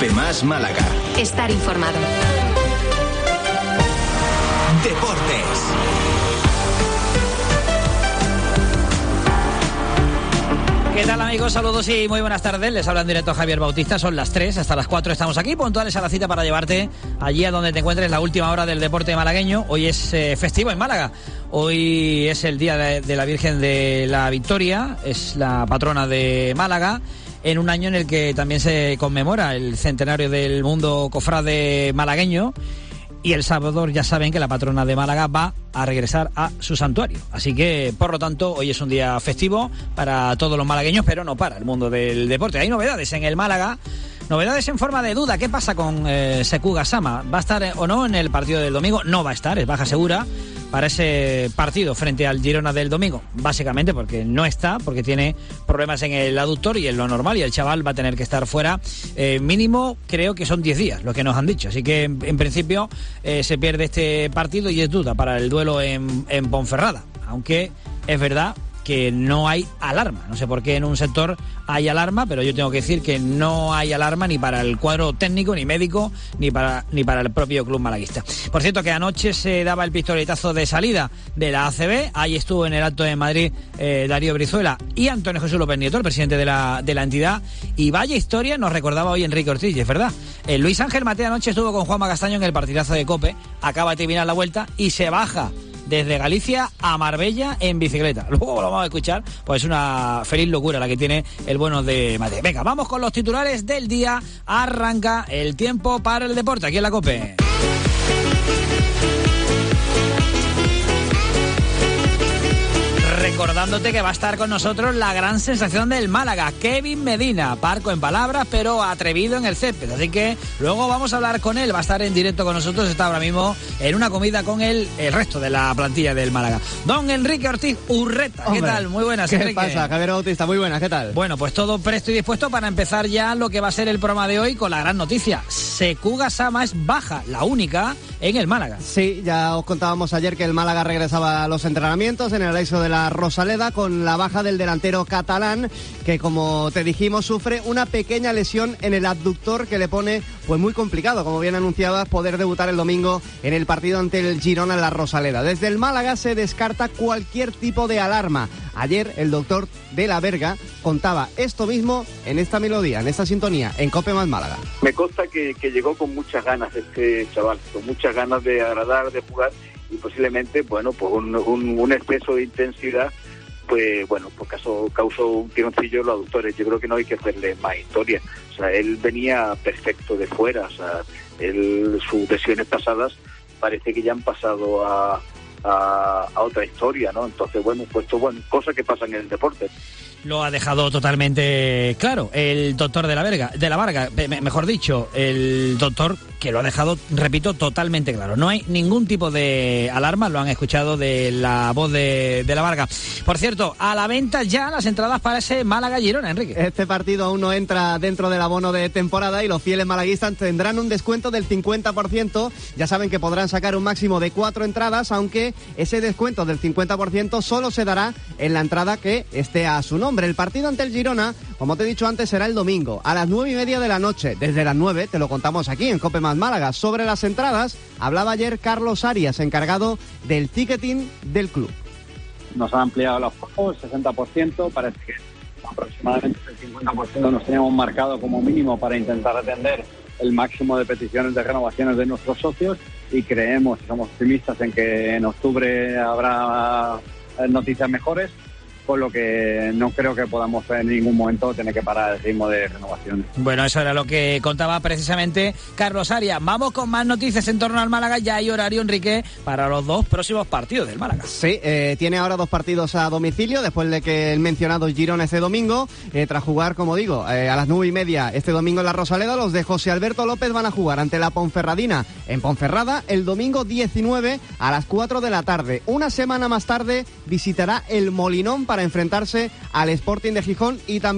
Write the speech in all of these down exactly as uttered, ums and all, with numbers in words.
Cope Más Málaga. Estar informado. Deportes. ¿Qué tal, amigos? Saludos y muy buenas tardes. Les habla en directo Javier Bautista. Son las tres, hasta las cuatro estamos aquí, puntuales a la cita para llevarte allí a donde te encuentres, la última hora del deporte malagueño. Hoy es eh, festivo en Málaga. Hoy es el día de, de la Virgen de la Victoria, es la patrona de Málaga, en un año en el que también se conmemora el centenario del mundo cofrade malagueño. Y el sábado ya saben que la patrona de Málaga va a regresar a su santuario. Así que, por lo tanto, hoy es un día festivo para todos los malagueños, pero no para el mundo del deporte. Hay novedades en el Málaga, novedades en forma de duda. ¿Qué pasa con eh, Sekou Gassama? ¿Va a estar eh, o no en el partido del domingo? No va a estar, es baja segura para ese partido frente al Girona del domingo, básicamente porque no está, porque tiene problemas en el aductor y en lo normal, y el chaval va a tener que estar fuera eh, mínimo, creo que son diez días, lo que nos han dicho, así que en, en principio eh, se pierde este partido y es duda para el duelo en, en Ponferrada, aunque es verdad que no hay alarma. No sé por qué en un sector hay alarma, pero yo tengo que decir que no hay alarma ni para el cuadro técnico, ni médico, ni para ni para el propio club malaguista. Por cierto, que anoche se daba el pistoletazo de salida de la A C B. Ahí estuvo en el acto de Madrid eh, Darío Brizuela y Antonio Jesús López Nieto, el presidente de la, de la entidad. Y vaya historia nos recordaba hoy Enrique Ortiz, es verdad. Eh, Luis Ángel Mate anoche estuvo con Juanma Castaño en el partidazo de Cope. Acaba de terminar la vuelta y se baja desde Galicia a Marbella en bicicleta. Luego lo vamos a escuchar, pues es una feliz locura la que tiene el bueno de Mate. Venga, vamos con los titulares del día. Arranca el tiempo para el deporte aquí en la COPE. Recordándote que va a estar con nosotros la gran sensación del Málaga, Kevin Medina, parco en palabras, pero atrevido en el césped. Así que luego vamos a hablar con él, va a estar en directo con nosotros, está ahora mismo en una comida con el, el resto de la plantilla del Málaga. Don Enrique Ortiz Urreta, ¿qué Hombre, tal? Muy buenas, ¿qué Enrique. ¿Qué pasa, Javier Bautista? Muy buenas, ¿qué tal? Bueno, pues todo presto y dispuesto para empezar ya lo que va a ser el programa de hoy con la gran noticia. Sekou Gassama es baja, la única en el Málaga. Sí, ya os contábamos ayer que el Málaga regresaba a los entrenamientos en el Aleixo de la Rosaleda con la baja del delantero catalán, que como te dijimos sufre una pequeña lesión en el abductor que le pone pues muy complicado, como bien anunciaba, poder debutar el domingo en el partido ante el Girona en la Rosaleda. Desde el Málaga se descarta cualquier tipo de alarma. Ayer el doctor de la Verga contaba esto mismo en esta melodía, en esta sintonía, en Cope Más Málaga. Me consta que, que llegó con muchas ganas este chaval, con muchas ganas de agradar, de jugar, y posiblemente, bueno, pues un, un, un exceso de intensidad, pues bueno, pues causó, causó un tironcillo en los aductores. Yo creo que no hay que hacerle más historia. O sea, él venía perfecto de fuera, o sea, él, sus lesiones pasadas parece que ya han pasado a, a, a otra historia, ¿no? Entonces, bueno, pues esto, bueno, cosas que pasan en el deporte. Lo ha dejado totalmente claro el doctor de la Verga, de la Varga, mejor dicho, el doctor que lo ha dejado, repito, totalmente claro. No hay ningún tipo de alarma, lo han escuchado de la voz de, de la Varga. Por cierto, a la venta ya las entradas para ese Málaga-Girona, Enrique. Este partido aún no entra dentro del abono de temporada y los fieles malaguistas tendrán un descuento del cincuenta por ciento. Ya saben que podrán sacar un máximo de cuatro entradas, aunque ese descuento del cincuenta por ciento solo se dará en la entrada que esté a su nombre. El partido ante el Girona, como te he dicho antes, será el domingo a las nueve y media de la noche. Desde las nueve te lo contamos aquí en Cope Más Málaga. Sobre las entradas hablaba ayer Carlos Arias, encargado del ticketing del club. Nos han ampliado los pagos, sesenta por ciento, parece que aproximadamente el cincuenta por ciento nos teníamos marcado como mínimo para intentar atender el máximo de peticiones de renovaciones de nuestros socios, y creemos, somos optimistas en que en octubre habrá noticias mejores, con lo que no creo que podamos en ningún momento tener que parar el ritmo de renovación. Bueno, eso era lo que contaba precisamente Carlos Arias. Vamos con más noticias en torno al Málaga. Ya hay horario, Enrique, para los dos próximos partidos del Málaga. Sí, eh, tiene ahora dos partidos a domicilio, después de que el mencionado Girona este domingo, eh, tras jugar, como digo, eh, a las nueve y media este domingo en la Rosaleda, los de José Alberto López van a jugar ante la Ponferradina en Ponferrada el domingo diecinueve a las cuatro de la tarde. Una semana más tarde visitará el Molinón para enfrentarse al Sporting de Gijón y también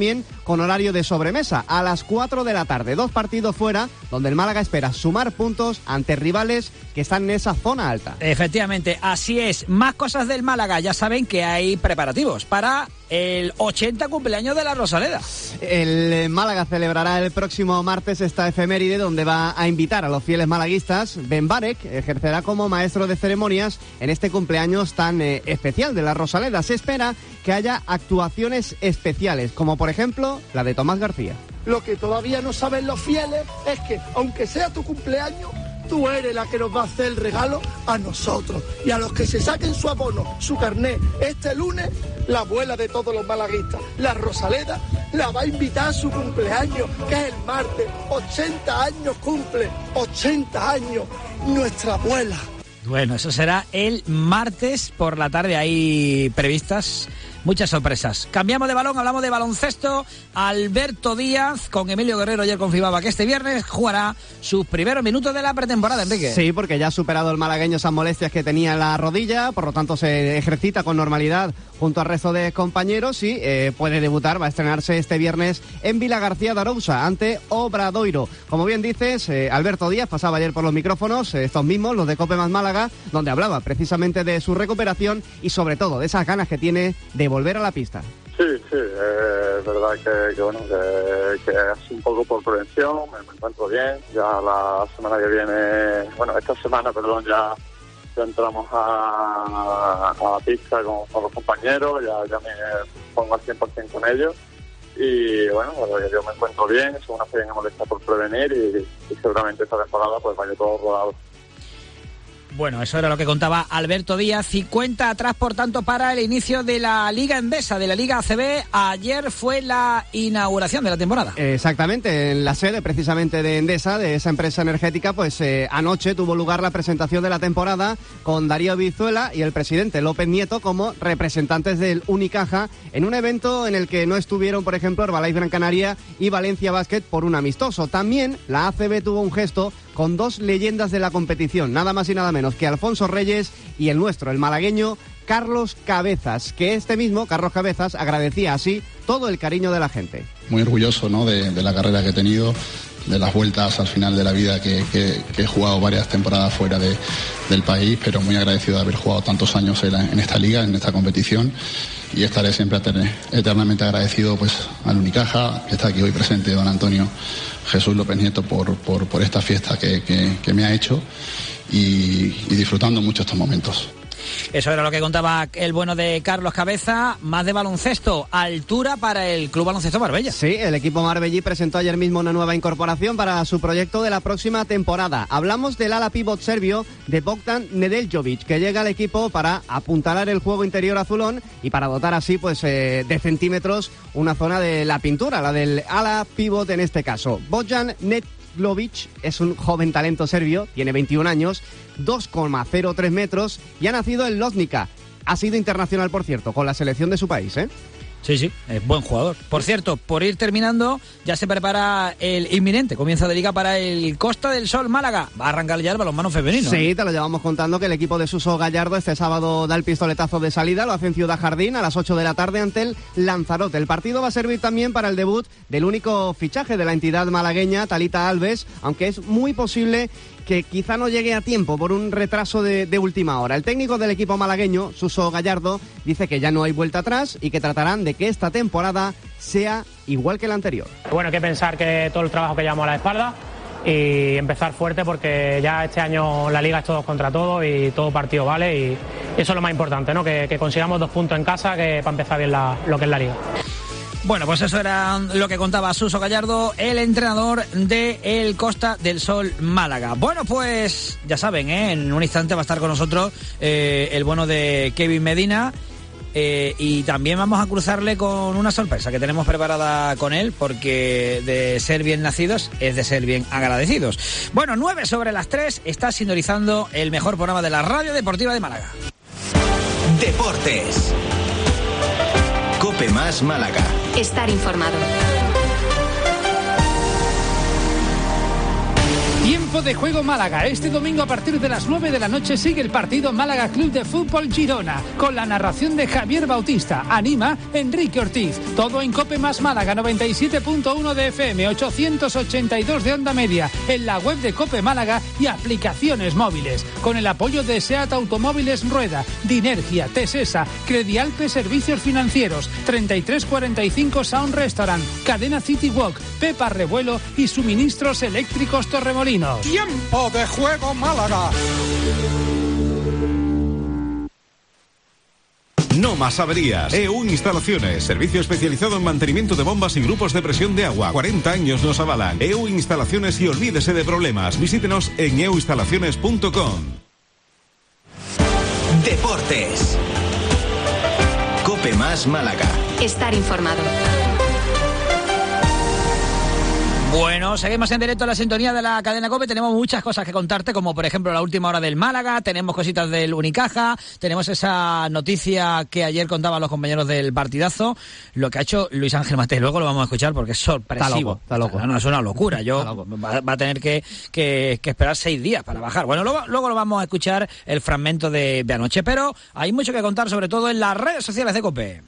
con horario de sobremesa a las cuatro de la tarde. Dos partidos fuera, donde el Málaga espera sumar puntos ante rivales que están en esa zona alta. Efectivamente, así es. Más cosas del Málaga. Ya saben que hay preparativos para el ochenta cumpleaños de la Rosaleda. El Málaga celebrará el próximo martes esta efeméride, donde va a invitar a los fieles malaguistas. Ben Barek ejercerá como maestro de ceremonias en este cumpleaños tan eh, especial de la Rosaleda. Se espera que haya actuaciones especiales, como por ejemplo la de Tomás García. Lo que todavía no saben los fieles es que, aunque sea tu cumpleaños, tú eres la que nos va a hacer el regalo a nosotros. Y a los que se saquen su abono, su carné, este lunes, la abuela de todos los malaguistas, la Rosaleda, la va a invitar a su cumpleaños, que es el martes. ochenta años cumple, ochenta años, nuestra abuela. Bueno, eso será el martes por la tarde. Hay previstas muchas sorpresas. Cambiamos de balón, hablamos de baloncesto. Alberto Díaz, con Emilio Guerrero, ayer confirmaba que este viernes jugará sus primeros minutos de la pretemporada, Enrique. Sí, porque ya ha superado el malagueño esas molestias que tenía en la rodilla, por lo tanto se ejercita con normalidad junto al resto de compañeros y eh, puede debutar, va a estrenarse este viernes en Vila García de Arousa ante Obradoiro. Como bien dices, eh, Alberto Díaz pasaba ayer por los micrófonos, eh, estos mismos, los de Cope Más Málaga, donde hablaba precisamente de su recuperación y sobre todo de esas ganas que tiene de volver a la pista. Sí, sí, eh, es verdad que, que bueno, que, que es un poco por prevención, me, me encuentro bien, ya la semana que viene, bueno, esta semana, perdón, ya, ya entramos a, a la pista con, con los compañeros, ya, ya me pongo al cien por ciento con ellos y bueno, bueno, yo me encuentro bien, es una pequeña molestia por prevenir y, y seguramente esta temporada pues vaya todo rodado. Bueno, eso era lo que contaba Alberto Díaz. Y cuenta atrás, por tanto, para el inicio de la Liga Endesa, de la Liga A C B. Ayer fue la inauguración de la temporada. Exactamente, en la sede precisamente de Endesa, de esa empresa energética, pues eh, anoche tuvo lugar la presentación de la temporada con Darío Vizuela y el presidente López Nieto como representantes del Unicaja, en un evento en el que no estuvieron, por ejemplo, Herbalife Gran Canaria y Valencia Basket por un amistoso. También la A C B tuvo un gesto con dos leyendas de la competición, nada más y nada menos que Alfonso Reyes y el nuestro, el malagueño Carlos Cabezas, que este mismo, Carlos Cabezas, agradecía así todo el cariño de la gente. Muy orgulloso, ¿no?, de, de la carrera que he tenido, de las vueltas al final de la vida que, que, que he jugado varias temporadas fuera de, del país, pero muy agradecido de haber jugado tantos años en, la, en esta liga, en esta competición, y estaré siempre eternamente agradecido pues al Unicaja, que está aquí hoy presente, don Antonio Jesús López Nieto, por, por, por esta fiesta que, que, que me ha hecho y, y disfrutando mucho estos momentos. Eso era lo que contaba el bueno de Carlos Cabeza. Más de baloncesto, altura para el Club Baloncesto Marbella. Sí, el equipo marbellí presentó ayer mismo una nueva incorporación para su proyecto de la próxima temporada. Hablamos del ala pívot serbio de Bogdan Nedeljkovic, que llega al equipo para apuntalar el juego interior azulón y para dotar así pues eh, de centímetros una zona de la pintura, la del ala pívot en este caso. Bogdan Nedeljkovic es un joven talento serbio, tiene veintiún años, dos coma cero tres metros y ha nacido en Loznica. Ha sido internacional, por cierto, con la selección de su país, ¿eh? Sí, sí, es buen jugador. Por cierto, por ir terminando, ya se prepara el inminente comienzo de liga para el Costa del Sol Málaga. Va a arrancar ya el balonmano femenino. Sí, te lo llevamos contando que el equipo de Suso Gallardo este sábado da el pistoletazo de salida, lo hace en Ciudad Jardín a las ocho de la tarde ante el Lanzarote. El partido va a servir también para el debut del único fichaje de la entidad malagueña, Talita Alves, aunque es muy posible que quizá no llegue a tiempo por un retraso de, de última hora. El técnico del equipo malagueño, Suso Gallardo, dice que ya no hay vuelta atrás y que tratarán de que esta temporada sea igual que la anterior. Bueno, hay que pensar que todo el trabajo que llevamos a la espalda y empezar fuerte, porque ya este año la liga es todos contra todos y todo partido vale, y eso es lo más importante, ¿no? Que, que consigamos dos puntos en casa, que para empezar bien la, lo que es la liga. Bueno, pues eso era lo que contaba Suso Gallardo, el entrenador de el Costa del Sol Málaga. Bueno, pues ya saben, ¿eh? En un instante va a estar con nosotros eh, el bueno de Kevin Medina. Eh, y también vamos a cruzarle con una sorpresa que tenemos preparada con él, porque de ser bien nacidos es de ser bien agradecidos. Bueno, nueve sobre las tres, está sintonizando el mejor programa de la radio deportiva de Málaga. Deportes. Cope Más Málaga. Estar informado. Tiempo de juego Málaga. Este domingo a partir de las nueve de la noche sigue el partido Málaga Club de Fútbol Girona, con la narración de Javier Bautista. Anima Enrique Ortiz. Todo en Cope Más Málaga, noventa y siete punto uno de F M, ochocientos ochenta y dos de onda media, en la web de Cope Málaga y aplicaciones móviles. Con el apoyo de SEAT Automóviles Rueda, Dinergia, Tesesa, Credialpe Servicios Financieros, treinta y tres cuarenta y cinco Sound Restaurant, Cadena City Walk, Pepa Revuelo y Suministros Eléctricos Torremolinos. Tiempo de juego Málaga. No más averías. E U Instalaciones, servicio especializado en mantenimiento de bombas y grupos de presión de agua. cuarenta años nos avalan. E U Instalaciones y olvídese de problemas. Visítenos en e u instalaciones punto com. Deportes. Cope Más Málaga. Estar informado. Bueno, seguimos en directo a la sintonía de la cadena COPE. Tenemos muchas cosas que contarte, como por ejemplo la última hora del Málaga, tenemos cositas del Unicaja, tenemos esa noticia que ayer contaban los compañeros del partidazo, lo que ha hecho Luis Ángel Mateo. Luego lo vamos a escuchar porque es sorpresivo. Está loco, está loco. No, no, es una locura. Yo va, va a tener que, que, que esperar seis días para bajar. Bueno, luego, luego lo vamos a escuchar el fragmento de, de anoche, pero hay mucho que contar, sobre todo en las redes sociales de COPE.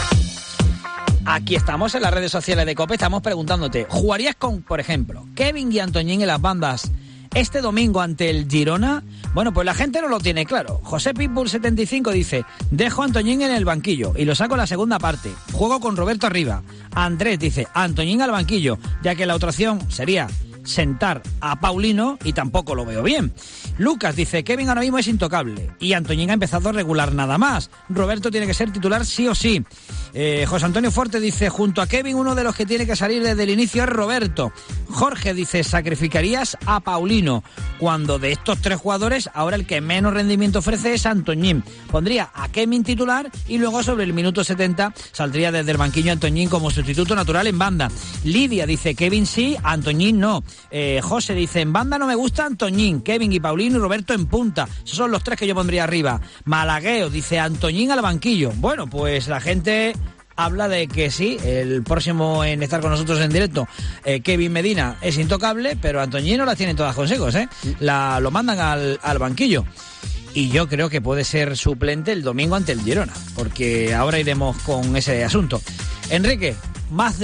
Aquí estamos en las redes sociales de COPE, estamos preguntándote, ¿jugarías con, por ejemplo, Kevin y Antoñín en las bandas este domingo ante el Girona? Bueno, pues la gente no lo tiene claro. José Pitbull setenta y cinco dice, dejo a Antoñín en el banquillo y lo saco en la segunda parte. Juego con Roberto arriba. Andrés dice, Antoñín al banquillo, ya que la otra opción sería sentar a Paulino y tampoco lo veo bien. Lucas dice, Kevin ahora mismo es intocable y Antoñín ha empezado a regular nada más. Roberto tiene que ser titular sí o sí. Eh, José Antonio Forte dice, junto a Kevin uno de los que tiene que salir desde el inicio es Roberto. Jorge dice, sacrificarías a Paulino, cuando de estos tres jugadores ahora el que menos rendimiento ofrece es Antoñín. Pondría a Kevin titular y luego sobre el minuto setenta saldría desde el banquillo Antoñín como sustituto natural en banda. Lidia dice, Kevin sí, Antoñín no. Eh, José dice, en banda no me gusta Antoñín, Kevin y Paulino y Roberto en punta. Esos son los tres que yo pondría arriba. Malagueo dice, Antoñín al banquillo. Bueno, pues la gente habla de que sí, el próximo en estar con nosotros en directo, eh, Kevin Medina es intocable, pero Antoñín no las tiene todas consejos, ¿eh? La, lo mandan al, al banquillo. Y yo creo que puede ser suplente el domingo ante el Girona, porque ahora iremos con ese asunto. Enrique, más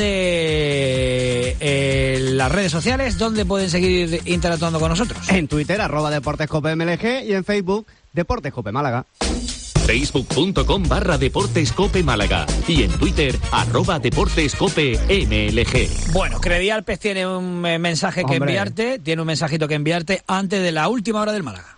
de eh, las redes sociales, ¿dónde pueden seguir interactuando con nosotros? En Twitter, arroba Deportes Cope M L G, y en Facebook, Deportes Cope Málaga. Facebook.com barra Deportes Cope Málaga y en Twitter, arroba Deportes Cope M L G. Bueno, Credialpes tiene un mensaje que Hombre. enviarte, tiene un mensajito que enviarte antes de la última hora del Málaga.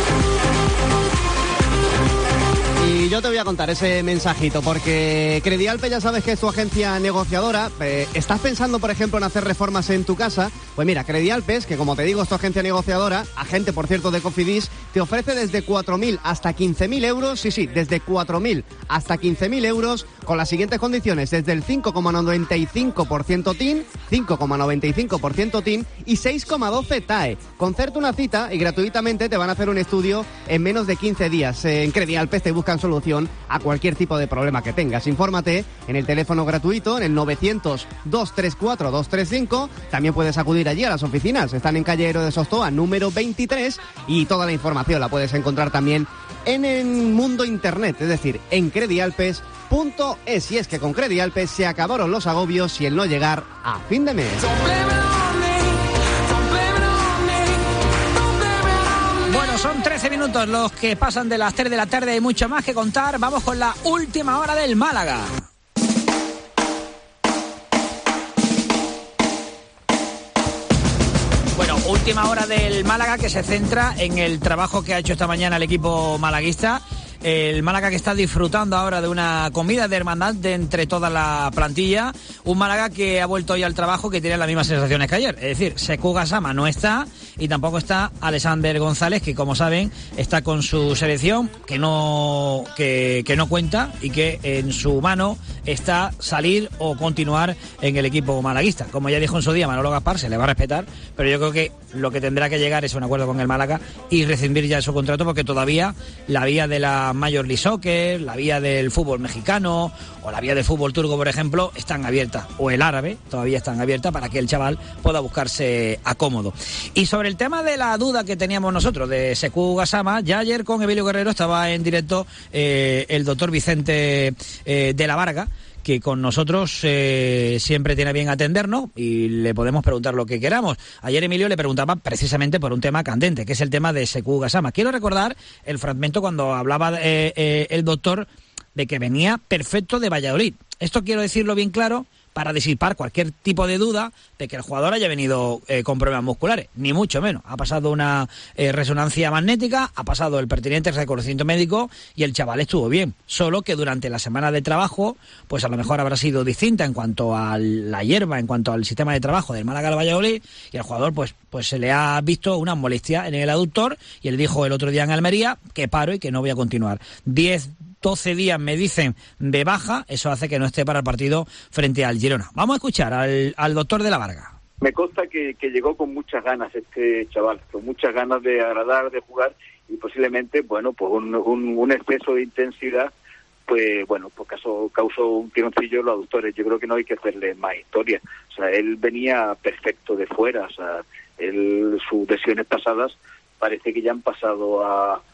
Y yo te voy a contar ese mensajito, porque Credialpe ya sabes que es tu agencia negociadora. Eh, ¿Estás pensando, por ejemplo, en hacer reformas en tu casa? Pues mira, Credialpes, que como te digo es tu agencia negociadora, agente, por cierto, de Cofidis, te ofrece desde cuatro mil hasta quince mil euros, sí, sí, desde cuatro mil hasta quince mil euros, con las siguientes condiciones, desde el cinco coma noventa y cinco por ciento T I N, cinco coma noventa y cinco por ciento T I N y seis coma doce T A E. Concerta una cita y gratuitamente te van a hacer un estudio en menos de quince días. En Credialpes te buscan solución a cualquier tipo de problema que tengas. Infórmate en el teléfono gratuito en el novecientos, dos tres cuatro, dos tres cinco. También puedes acudir allí a las oficinas. Están en calle Héroe de Sostoa, número veintitrés, y toda la información la puedes encontrar también en el mundo internet, es decir, en credialpes punto es. Y es que con Credialpes se acabaron los agobios y el no llegar a fin de mes. Bueno, son trece minutos los que pasan de las tres de la tarde, hay mucho más que contar. Vamos con la última hora del Málaga. Bueno, última hora del Málaga que se centra en el trabajo que ha hecho esta mañana el equipo malaguista. El Málaga que está disfrutando ahora de una comida de hermandad de entre toda la plantilla. Un Málaga que ha vuelto hoy al trabajo, que tiene las mismas sensaciones que ayer. Es decir, Sekou Gassama no está y tampoco está Alexander González, que como saben está con su selección, que no, que, que no cuenta y que en su mano está salir o continuar en el equipo malaguista. Como ya dijo en su día Manolo Gaspar, se le va a respetar, pero yo creo que lo que tendrá que llegar es un acuerdo con el Málaga y rescindir ya su contrato, porque todavía la vía de la vía Major League Soccer, la vía del fútbol mexicano o la vía del fútbol turco, por ejemplo, están abiertas, o el árabe, todavía están abiertas para que el chaval pueda buscarse acómodo. Y sobre el tema de la duda que teníamos nosotros de Sekou Gassama, ya ayer con Emilio Guerrero estaba en directo eh, el doctor Vicente eh, de la Varga, que con nosotros eh, siempre tiene bien atendernos y le podemos preguntar lo que queramos. Ayer Emilio le preguntaba precisamente por un tema candente, que es el tema de Sekou Gassama. Quiero recordar el fragmento cuando hablaba eh, eh, el doctor de que venía perfecto de Valladolid. Esto quiero decirlo bien claro para disipar cualquier tipo de duda de que el jugador haya venido eh, con problemas musculares, ni mucho menos. Ha pasado una eh, resonancia magnética, ha pasado el pertinente reconocimiento médico y el chaval estuvo bien, solo que durante la semana de trabajo, pues a lo mejor habrá sido distinta en cuanto a la hierba, en cuanto al sistema de trabajo del Málaga al Valladolid, y el jugador pues, pues se le ha visto una molestia en el aductor y él dijo el otro día en Almería que paro y que no voy a continuar. diez doce días me dicen de baja, eso hace que no esté para el partido frente al Girona. Vamos a escuchar al, al doctor de la Varga. Me consta que, que llegó con muchas ganas este chaval, con muchas ganas de agradar, de jugar, y posiblemente, bueno, pues un, un, un exceso de intensidad, pues bueno, pues causó, causó un tironcillo en los aductores. Yo creo que no hay que hacerle más historia. O sea, él venía perfecto de fuera, o sea, él, sus lesiones pasadas parece que ya han pasado a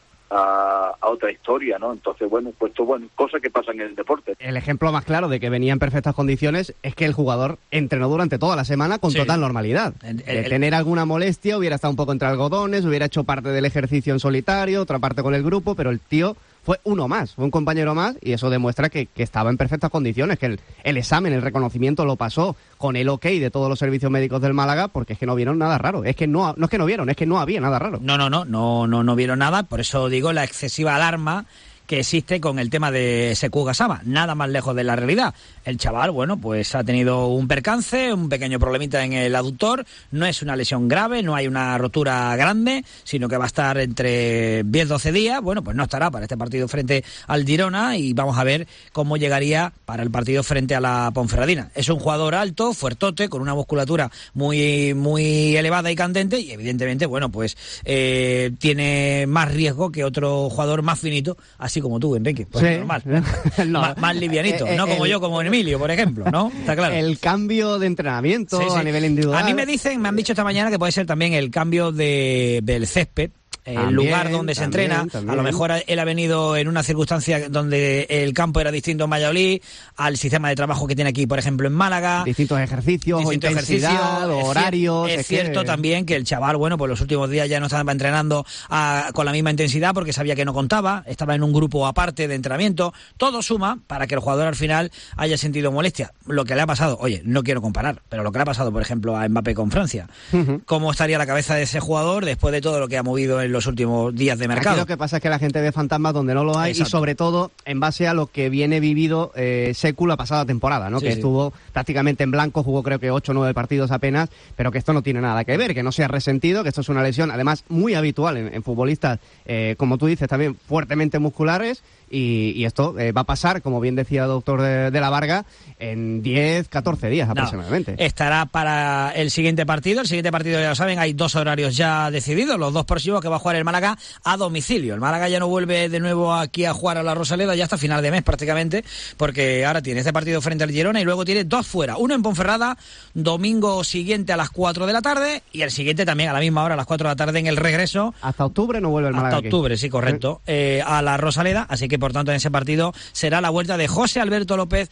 A, a otra historia, ¿no? Entonces, bueno, pues esto, bueno, cosas que pasan en el deporte. El ejemplo más claro de que venía en perfectas condiciones es que el jugador entrenó durante toda la semana con sí. total normalidad. El, el, de tener alguna molestia, hubiera estado un poco entre algodones, hubiera hecho parte del ejercicio en solitario, otra parte con el grupo, pero el tío fue uno más, fue un compañero más, y eso demuestra que, que estaba en perfectas condiciones, que el, el examen, el reconocimiento lo pasó con el ok de todos los servicios médicos del Málaga, porque es que no vieron nada raro. Es que no, no es que no vieron, es que no había nada raro. No, no, no, no, no, no vieron nada, por eso digo la excesiva alarma que existe con el tema de Sekou Gassama, nada más lejos de la realidad. El chaval, bueno, pues ha tenido un percance, un pequeño problemita en el aductor, no es una lesión grave, no hay una rotura grande, sino que va a estar entre diez doce días, bueno, pues no estará para este partido frente al Girona y vamos a ver cómo llegaría para el partido frente a la Ponferradina. Es un jugador alto, fuertote, con una musculatura muy muy elevada y candente y evidentemente, bueno, pues eh, tiene más riesgo que otro jugador más finito, así como tú, Enrique, pues sí, normal, no, más, más livianito, eh, eh, no como el, yo, como Emilio, por ejemplo, ¿no? Está claro. El cambio de entrenamiento sí, sí. a nivel individual. A mí me dicen, me han dicho esta mañana que puede ser también el cambio de del césped, el también, lugar donde se también, entrena, también. A lo mejor él ha venido en una circunstancia donde el campo era distinto en Valladolid al sistema de trabajo que tiene aquí, por ejemplo, en Málaga. Distintos ejercicios, distintos o intensidad, ejercicios, o horarios. Es, es cierto que... también que el chaval, bueno, pues los últimos días ya no estaba entrenando a, con la misma intensidad porque sabía que no contaba, estaba en un grupo aparte de entrenamiento. Todo suma para que el jugador al final haya sentido molestia. Lo que le ha pasado, oye, no quiero comparar, pero lo que le ha pasado, por ejemplo, a Mbappé con Francia. Uh-huh. ¿Cómo estaría la cabeza de ese jugador después de todo lo que ha movido en los últimos días de mercado? Aquí lo que pasa es que la gente ve fantasmas donde no lo hay. Exacto. Y sobre todo en base a lo que viene vivido eh, Sekou la pasada temporada, ¿no? Sí, que sí. estuvo prácticamente en blanco, jugó creo que ocho o nueve partidos apenas, pero que esto no tiene nada que ver, que no se ha resentido, que esto es una lesión además muy habitual en, en futbolistas, eh, como tú dices, también fuertemente musculares. Y, y esto eh, va a pasar, como bien decía el doctor de, de la Varga, en diez, catorce días aproximadamente. No, estará para el siguiente partido. El siguiente partido, ya lo saben, hay dos horarios ya decididos, los dos próximos que va a jugar el Málaga a domicilio. El Málaga ya no vuelve de nuevo aquí a jugar a la Rosaleda ya hasta final de mes prácticamente, porque ahora tiene este partido frente al Girona y luego tiene dos fuera. Uno en Ponferrada, domingo siguiente a las cuatro de la tarde, y el siguiente también a la misma hora, a las cuatro de la tarde en el regreso. Hasta octubre no vuelve el Málaga. Hasta octubre, aquí. Sí, correcto. Eh, a la Rosaleda, así que por tanto en ese partido será la vuelta de José Alberto López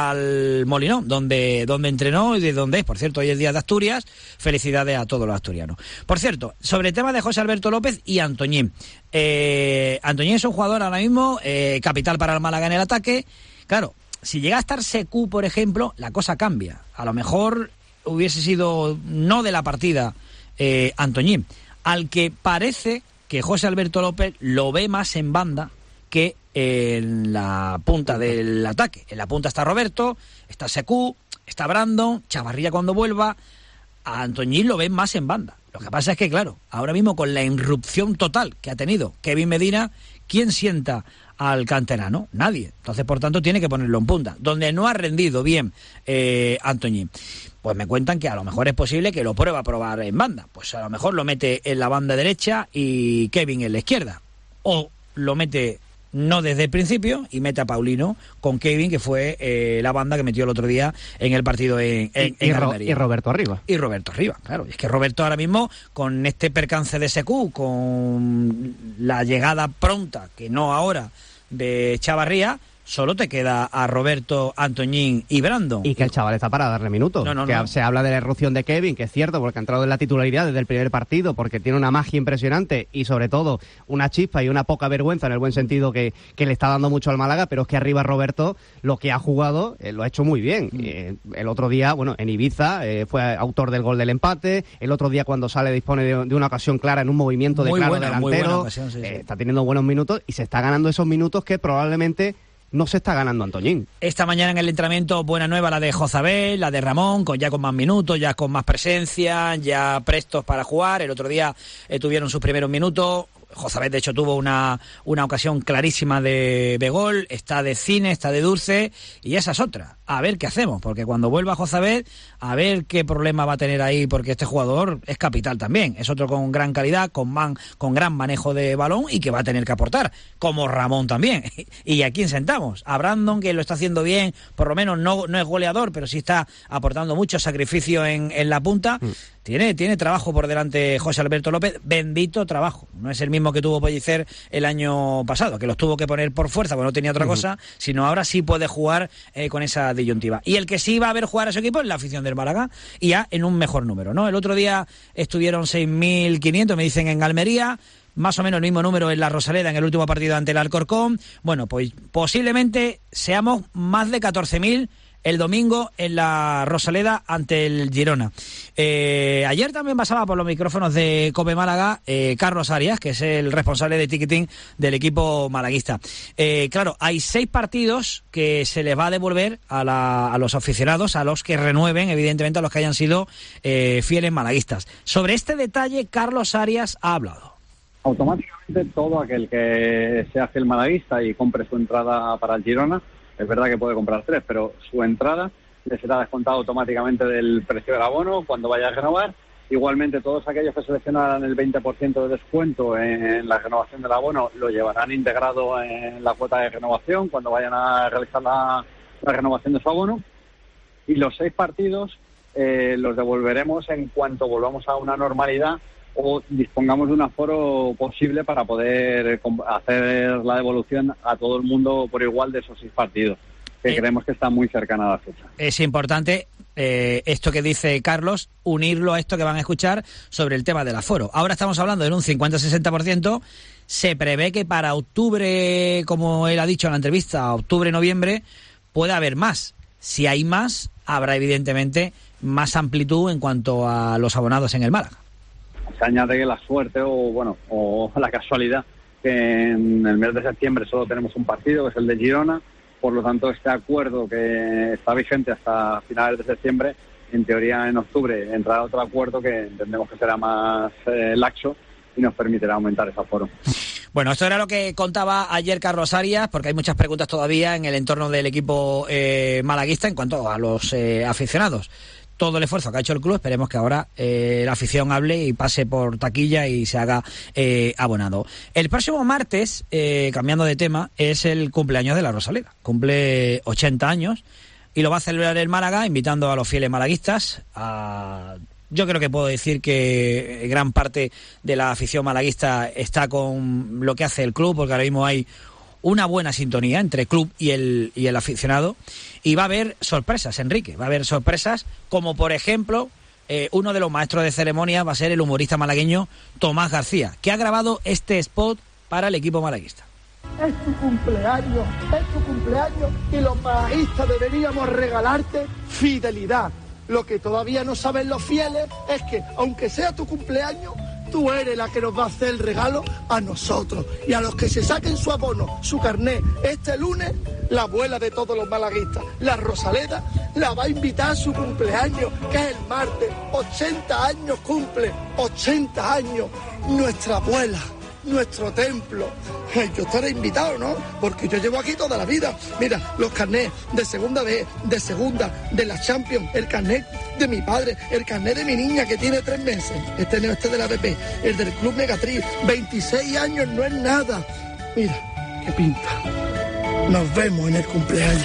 al Molinón, donde, donde entrenó y de donde es. Por cierto, hoy es día de Asturias. Felicidades a todos los asturianos. Por cierto, sobre el tema de José Alberto López y Antoñín. Eh, Antoñín es un jugador ahora mismo eh, capital para el Málaga en el ataque. Claro, si llega a estar Sekou, por ejemplo, la cosa cambia. A lo mejor hubiese sido no de la partida eh, Antoñín, al que parece que José Alberto López lo ve más en banda que en la punta del ataque. En la punta está Roberto, está Sekou, está Brandon, Chavarría cuando vuelva. A Antoñín lo ven más en banda. Lo que pasa es que, claro, ahora mismo con la irrupción total que ha tenido Kevin Medina, ¿quién sienta al canterano? Nadie. Entonces, por tanto, tiene que ponerlo en punta. Donde no ha rendido bien eh, Antoñín, pues me cuentan que a lo mejor es posible que lo prueba a probar en banda. Pues a lo mejor lo mete en la banda derecha y Kevin en la izquierda. O lo mete no desde el principio, y mete a Paulino con Kevin, que fue eh, la banda que metió el otro día en el partido en, en, y, en Ro- Almería. Y Roberto arriba. Y Roberto arriba, claro. Es que Roberto ahora mismo, con este percance de S Q, con la llegada pronta, que no ahora, de Chavarría, solo te queda a Roberto, Antoñín y Brandon. Y que el chaval está para darle minutos. No, no, que no. se habla de la erupción de Kevin, que es cierto, porque ha entrado en la titularidad desde el primer partido, porque tiene una magia impresionante y sobre todo una chispa y una poca vergüenza, en el buen sentido, que, que le está dando mucho al Málaga, pero es que arriba Roberto lo que ha jugado eh, lo ha hecho muy bien. Mm. Eh, el otro día, bueno, en Ibiza eh, fue autor del gol del empate, el otro día cuando sale dispone de, de una ocasión clara en un movimiento de muy claro buena, delantero, muy buena ocasión, sí, sí. Eh, está teniendo buenos minutos y se está ganando esos minutos que probablemente no se está ganando Antoñín. Esta mañana en el entrenamiento, buena nueva la de Jozabel, la de Ramón, con ya con más minutos, ya con más presencia, ya prestos para jugar. El otro día eh, tuvieron sus primeros minutos. Jozabel, de hecho, tuvo una, una ocasión clarísima de, de gol. Está de cine, está de dulce, y esa es otra. A ver qué hacemos, porque cuando vuelva Jozabel, a ver qué problema va a tener ahí, porque este jugador es capital también. Es otro con gran calidad, con, man, con gran manejo de balón y que va a tener que aportar, como Ramón también. ¿Y a quién sentamos? A Brandon, que lo está haciendo bien, por lo menos no, no es goleador, pero sí está aportando mucho sacrificio en, en la punta. Mm. Tiene, tiene trabajo por delante José Alberto López, bendito trabajo. No es el mismo que tuvo Pellicer el año pasado, que los tuvo que poner por fuerza, porque no tenía otra uh-huh. cosa, sino ahora sí puede jugar eh, con esa disyuntiva. Y el que sí va a ver jugar a su equipo es la afición del Málaga, y ya en un mejor número, ¿no? El otro día estuvieron seis mil quinientos, me dicen, en Almería, más o menos el mismo número en la Rosaleda en el último partido ante el Alcorcón. Bueno, pues posiblemente seamos más de catorce mil el domingo en la Rosaleda ante el Girona. Eh, ayer también pasaba por los micrófonos de COPE Málaga eh, Carlos Arias, que es el responsable de ticketing del equipo malaguista. Eh, claro, hay seis partidos que se les va a devolver a, la, a los aficionados, a los que renueven, evidentemente a los que hayan sido eh, fieles malaguistas. Sobre este detalle, Carlos Arias ha hablado. Automáticamente todo aquel que sea fiel malaguista y compre su entrada para el Girona, es verdad que puede comprar tres, pero su entrada le será descontado automáticamente del precio del abono cuando vaya a renovar. Igualmente, todos aquellos que seleccionaran el veinte por ciento de descuento en la renovación del abono lo llevarán integrado en la cuota de renovación cuando vayan a realizar la, la renovación de su abono. Y los seis partidos eh, los devolveremos en cuanto volvamos a una normalidad o dispongamos de un aforo posible para poder hacer la devolución a todo el mundo por igual de esos seis partidos, que eh, creemos que está muy cercana a la fecha. Es importante eh, esto que dice Carlos, unirlo a esto que van a escuchar sobre el tema del aforo. Ahora estamos hablando de un cincuenta a sesenta por ciento, se prevé que para octubre, como él ha dicho en la entrevista, octubre-noviembre, pueda haber más. Si hay más, habrá evidentemente más amplitud en cuanto a los abonados en el Málaga. Se añade que la suerte o bueno o la casualidad que en el mes de septiembre solo tenemos un partido, que es el de Girona. Por lo tanto, este acuerdo que está vigente hasta finales de septiembre, en teoría en octubre entrará otro acuerdo que entendemos que será más eh, laxo y nos permitirá aumentar ese aforo. Bueno, esto era lo que contaba ayer Carlos Arias, porque hay muchas preguntas todavía en el entorno del equipo eh, malaguista en cuanto a los eh, aficionados. Todo el esfuerzo que ha hecho el club, esperemos que ahora eh, la afición hable y pase por taquilla y se haga eh, abonado. El próximo martes, eh, cambiando de tema, es el cumpleaños de la Rosaleda. Cumple ochenta años y lo va a celebrar el Málaga, invitando a los fieles malaguistas. A... Yo creo que puedo decir que gran parte de la afición malaguista está con lo que hace el club, porque ahora mismo hay una buena sintonía entre club y el, y el aficionado, y va a haber sorpresas, Enrique, va a haber sorpresas, como por ejemplo, eh, uno de los maestros de ceremonia va a ser el humorista malagueño Tomás García, que ha grabado este spot para el equipo malaguista. Es tu cumpleaños, es tu cumpleaños, y los malaguistas deberíamos regalarte fidelidad. Lo que todavía no saben los fieles es que, aunque sea tu cumpleaños, tú eres la que nos va a hacer el regalo a nosotros. Y a los que se saquen su abono, su carné, este lunes, la abuela de todos los malaguistas, la Rosaleda, la va a invitar a su cumpleaños, que es el martes. ochenta años cumple, ochenta años, nuestra abuela, nuestro templo. Yo estaré invitado, ¿no? Porque yo llevo aquí toda la vida. Mira, los carnés de segunda B, de segunda, de la Champions, el carnet de mi padre, el carnet de mi niña que tiene tres meses, este no, este de la A P P, el del Club Megatriz, veintiséis años no es nada. Mira, que pinta. Nos vemos en el cumpleaños.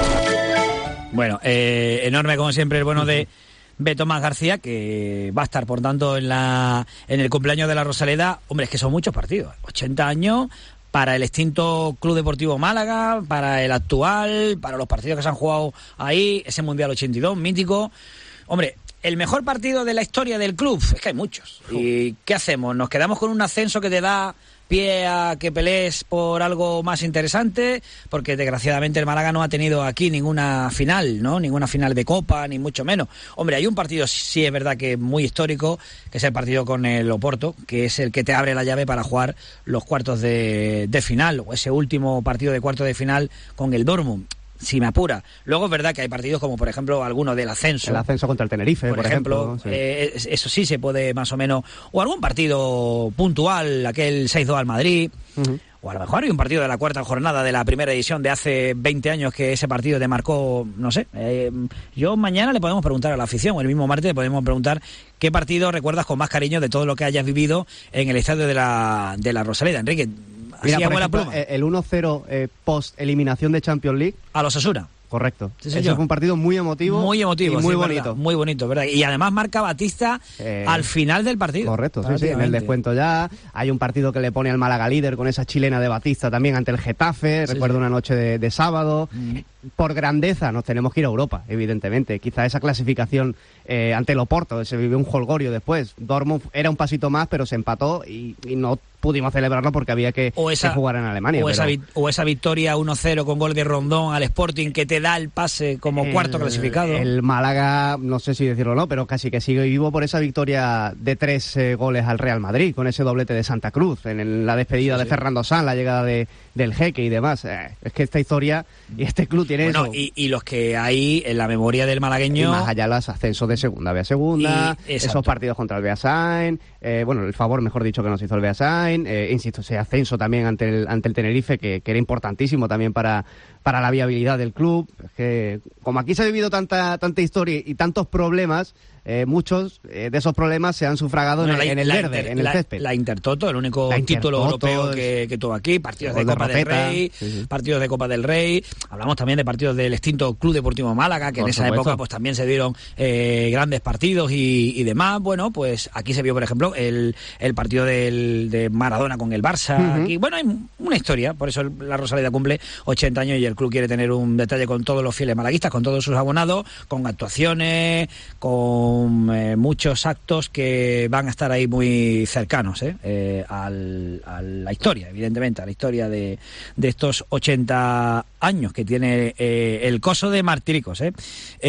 Bueno, eh, enorme como siempre el bueno de Beto Tomás García, que va a estar, por tanto, en la en el cumpleaños de la Rosaleda. Hombre, es que son muchos partidos, ochenta años para el extinto Club Deportivo Málaga, para el actual, para los partidos que se han jugado ahí, ese Mundial ochenta y dos, mítico. Hombre, el mejor partido de la historia del club, es que hay muchos. ¿Y qué hacemos? ¿Nos quedamos con un ascenso que te da pie a que pelees por algo más interesante? Porque desgraciadamente el Málaga no ha tenido aquí ninguna final, ¿no? Ninguna final de Copa, ni mucho menos. Hombre, hay un partido, sí es verdad que muy histórico, que es el partido con el Oporto, que es el que te abre la llave para jugar los cuartos de, de final, o ese último partido de cuartos de final con el Dortmund, si me apura. Luego es verdad que hay partidos como, por ejemplo, alguno del ascenso. El ascenso contra el Tenerife, por, por ejemplo. ejemplo sí. eh, eso sí se puede más o menos... O algún partido puntual, aquel seis dos al Madrid. Uh-huh. O a lo mejor hay un partido de la cuarta jornada de la primera edición de hace veinte años que ese partido te marcó, no sé. Eh, yo mañana le podemos preguntar a la afición, o el mismo martes le podemos preguntar qué partido recuerdas con más cariño de todo lo que hayas vivido en el estadio de la, de la Rosaleda. Enrique, mira, por ejemplo, el uno cero eh, post-eliminación de Champions League. A los Osasuna. Correcto. Sí, Eso fue un partido muy emotivo. Muy emotivo. Y muy sí, bonito. Verdad, muy bonito, ¿verdad? Y además marca Batista eh, al final del partido. Correcto, sí, sí. En el descuento ya. Hay un partido que le pone al Málaga líder con esa chilena de Batista también ante el Getafe. Sí, Recuerdo sí. una noche de, de sábado. Mm. Por grandeza nos tenemos que ir a Europa, evidentemente. Quizá esa clasificación eh, ante el Oporto, se vivió un jolgorio después. Dortmund era un pasito más, pero se empató y, y no pudimos celebrarlo porque había que, esa, que jugar en Alemania. O, pero... esa, o esa victoria uno cero con gol de Rondón al Sporting que te da el pase como el, cuarto clasificado. El Málaga, no sé si decirlo o no, pero casi que sigue vivo por esa victoria de tres eh, goles al Real Madrid, con ese doblete de Santa Cruz, en el, la despedida sí, de sí. Fernando Sanz, la llegada de, del Jeque y demás. Eh, es que esta historia y este club tiene bueno, eso. Y, y los que hay en la memoria del malagueño... Y más allá los ascensos de segunda B a segunda, y, esos partidos contra el Beasain, eh, bueno, el favor, mejor dicho, que nos hizo el Beasain, eh, insisto, ese ascenso también ante el, ante el Tenerife, que, que era importantísimo también para, para la viabilidad del club. Es que como aquí se ha vivido tanta, tanta historia y tantos problemas, eh, muchos eh, de esos problemas se han sufragado bueno, en, la, en el la verde, inter, en el la, césped. La Intertoto, el único la título europeo que, que tuvo aquí, partidos de Copa de del Rey, sí, sí. partidos de Copa del Rey, hablamos también de partidos del extinto Club Deportivo Málaga, que Por en esa supuesto. época pues también se dieron eh, grandes partidos y, y demás. Bueno, pues aquí se vio, por ejemplo, el, el partido del, de Maradona con el Barça. Uh-huh. Aquí, bueno, hay una historia, por eso la Rosaleda cumple ochenta años y el club quiere tener un detalle con todos los fieles malaguistas, con todos sus abonados, con actuaciones, con eh, muchos actos que van a estar ahí muy cercanos eh, eh, al, a la historia, evidentemente, a la historia de, de estos ochenta años que tiene eh, el coso de Martiricos. Eh.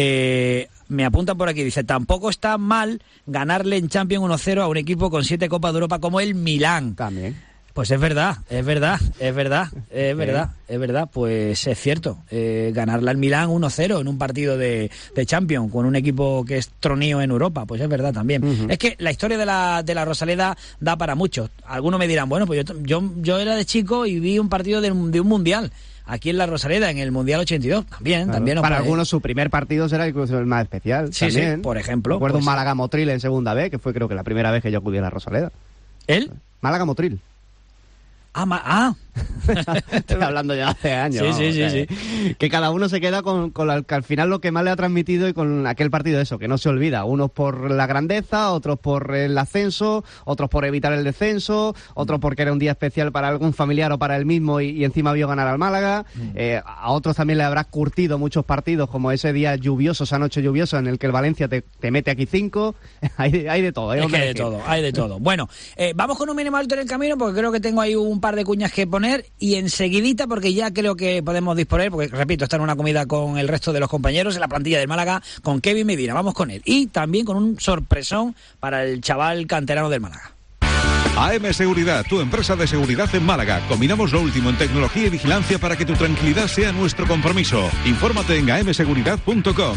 Eh, me apuntan por aquí, dice, tampoco está mal ganarle en Champions uno cero a un equipo con siete Copas de Europa como el Milán. También. Pues es verdad, es verdad, es verdad, es verdad, es verdad, pues es cierto. Eh, ganarle al Milán uno cero en un partido de, de Champions con un equipo que es tronío en Europa, pues es verdad también. Uh-huh. Es que la historia de la de la Rosaleda da para mucho. Algunos me dirán, bueno, pues yo yo, yo era de chico y vi un partido de, de un mundial. Aquí en la Rosaleda, en el Mundial ochenta y dos, también. Claro. también Para puede... algunos su primer partido será incluso el más especial. Sí, también. sí, por ejemplo. Recuerdo pues... un Málaga Motril en segunda B, que fue creo que la primera vez que yo acudí a la Rosaleda. ¿Él? Málaga Motril. Ah, ma- ah. Estoy hablando ya hace años. Sí, sí, sí, sí, sí. Que cada uno se queda con, con la, que al final lo que más le ha transmitido y con aquel partido eso, que no se olvida. Unos por la grandeza, otros por el ascenso, otros por evitar el descenso, otros porque era un día especial para algún familiar o para él mismo y, y encima vio ganar al Málaga. Mm. Eh, a otros también le habrá curtido muchos partidos, como ese día lluvioso, esa noche lluviosa en el que el Valencia te, te mete aquí cinco. hay, de, hay de todo. ¿eh? Es que hay de todo, hay de todo. Bueno, eh, vamos con un mínimo alto en el camino porque creo que tengo ahí un par de cuñas que poner y enseguidita, porque ya creo que podemos disponer, porque repito, está en una comida con el resto de los compañeros en la plantilla del Málaga, con Kevin Medina, vamos con él, y también con un sorpresón para el chaval canterano del Málaga. A M Seguridad, tu empresa de seguridad en Málaga. Combinamos lo último en tecnología y vigilancia para que tu tranquilidad sea nuestro compromiso. Infórmate en a m seguridad punto com.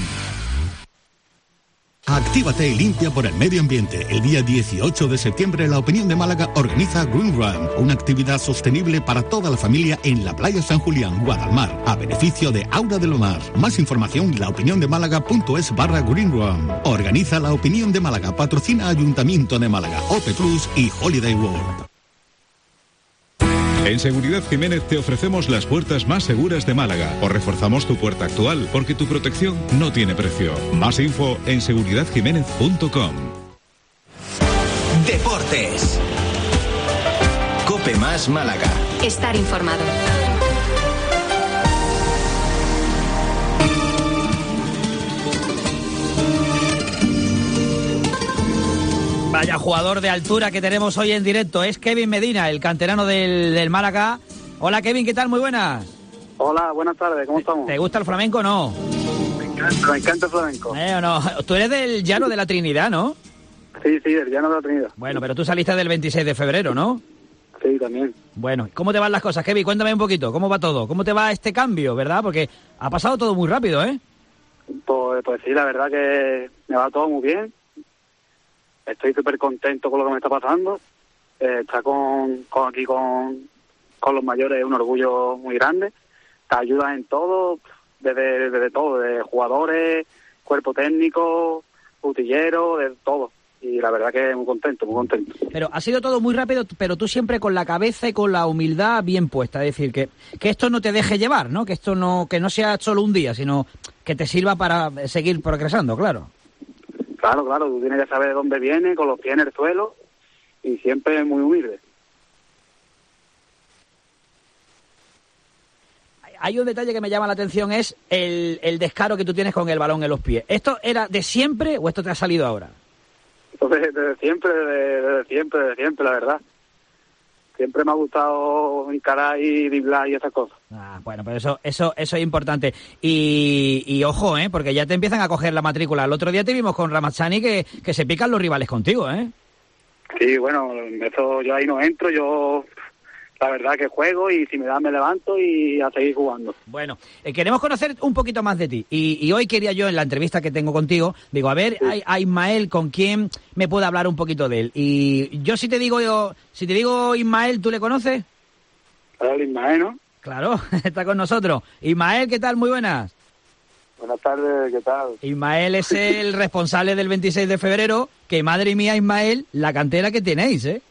Actívate y limpia por el medio ambiente. El día dieciocho de septiembre, La Opinión de Málaga organiza Green Run, una actividad sostenible para toda la familia en la playa San Julián, Guadalmar, a beneficio de Aura de Lomar. Más información, laopiniondemálaga.es barra Green Run. Organiza La Opinión de Málaga, patrocina Ayuntamiento de Málaga, O P Plus y Holiday World. En Seguridad Jiménez te ofrecemos las puertas más seguras de Málaga o reforzamos tu puerta actual porque tu protección no tiene precio. Más info en seguridad jiménez punto com. Deportes. Cope Más Málaga. Estar informado. Vaya jugador de altura que tenemos hoy en directo. Es Kevin Medina, el canterano del, del Málaga. Hola Kevin, ¿qué tal? Muy buenas. Hola, buenas tardes, ¿cómo estamos? ¿Te gusta el flamenco o no? Me encanta, me encanta el flamenco. Eh, o no. Tú eres del Llano de la Trinidad, ¿no? Sí, sí, del Llano de la Trinidad. Bueno, pero tú saliste del veintiséis de febrero, ¿no? Sí, también. Bueno, ¿cómo te van las cosas, Kevin? Cuéntame un poquito, ¿cómo va todo? ¿Cómo te va este cambio, verdad? Porque ha pasado todo muy rápido, ¿eh? Pues, pues sí, la verdad que me va todo muy bien. Estoy súper contento con lo que me está pasando. Eh, estar con, con aquí con, con los mayores es un orgullo muy grande. Te ayudan en todo, desde, desde todo, de jugadores, cuerpo técnico, utillero, de todo. Y la verdad que muy contento, muy contento. Pero ha sido todo muy rápido, pero tú siempre con la cabeza y con la humildad bien puesta. Es decir, que, que esto no te deje llevar, ¿no? Que esto no, que no sea solo un día, sino que te sirva para seguir progresando, claro. Claro, claro, tú tienes que saber de dónde viene, con los pies en el suelo y siempre muy humilde. Hay un detalle que me llama la atención, es el, el descaro que tú tienes con el balón en los pies. ¿Esto era de siempre o esto te ha salido ahora? Desde, desde siempre, desde, desde siempre, desde siempre, la verdad. Siempre me ha gustado encarar y driblar y esas cosas. Ah, bueno, pero eso eso eso es importante. Y, y ojo, ¿eh? Porque ya te empiezan a coger la matrícula. El otro día te vimos con Ramazani que, que se pican los rivales contigo, ¿eh? Sí, bueno, eso yo ahí no entro, yo la verdad que juego y si me da me levanto y a seguir jugando. Bueno, eh, queremos conocer un poquito más de ti y, y hoy quería yo en la entrevista que tengo contigo, digo, a ver, sí. a, a Ismael, ¿con quién me puede hablar un poquito de él? Y yo si te digo yo, si te digo Ismael, ¿tú le conoces? Claro, Ismael, ¿no? Claro, está con nosotros. Ismael, ¿qué tal? Muy buenas. Buenas tardes, ¿qué tal? Ismael es el responsable del veintiséis de febrero, que madre mía, Ismael, la cantera que tenéis, ¿eh?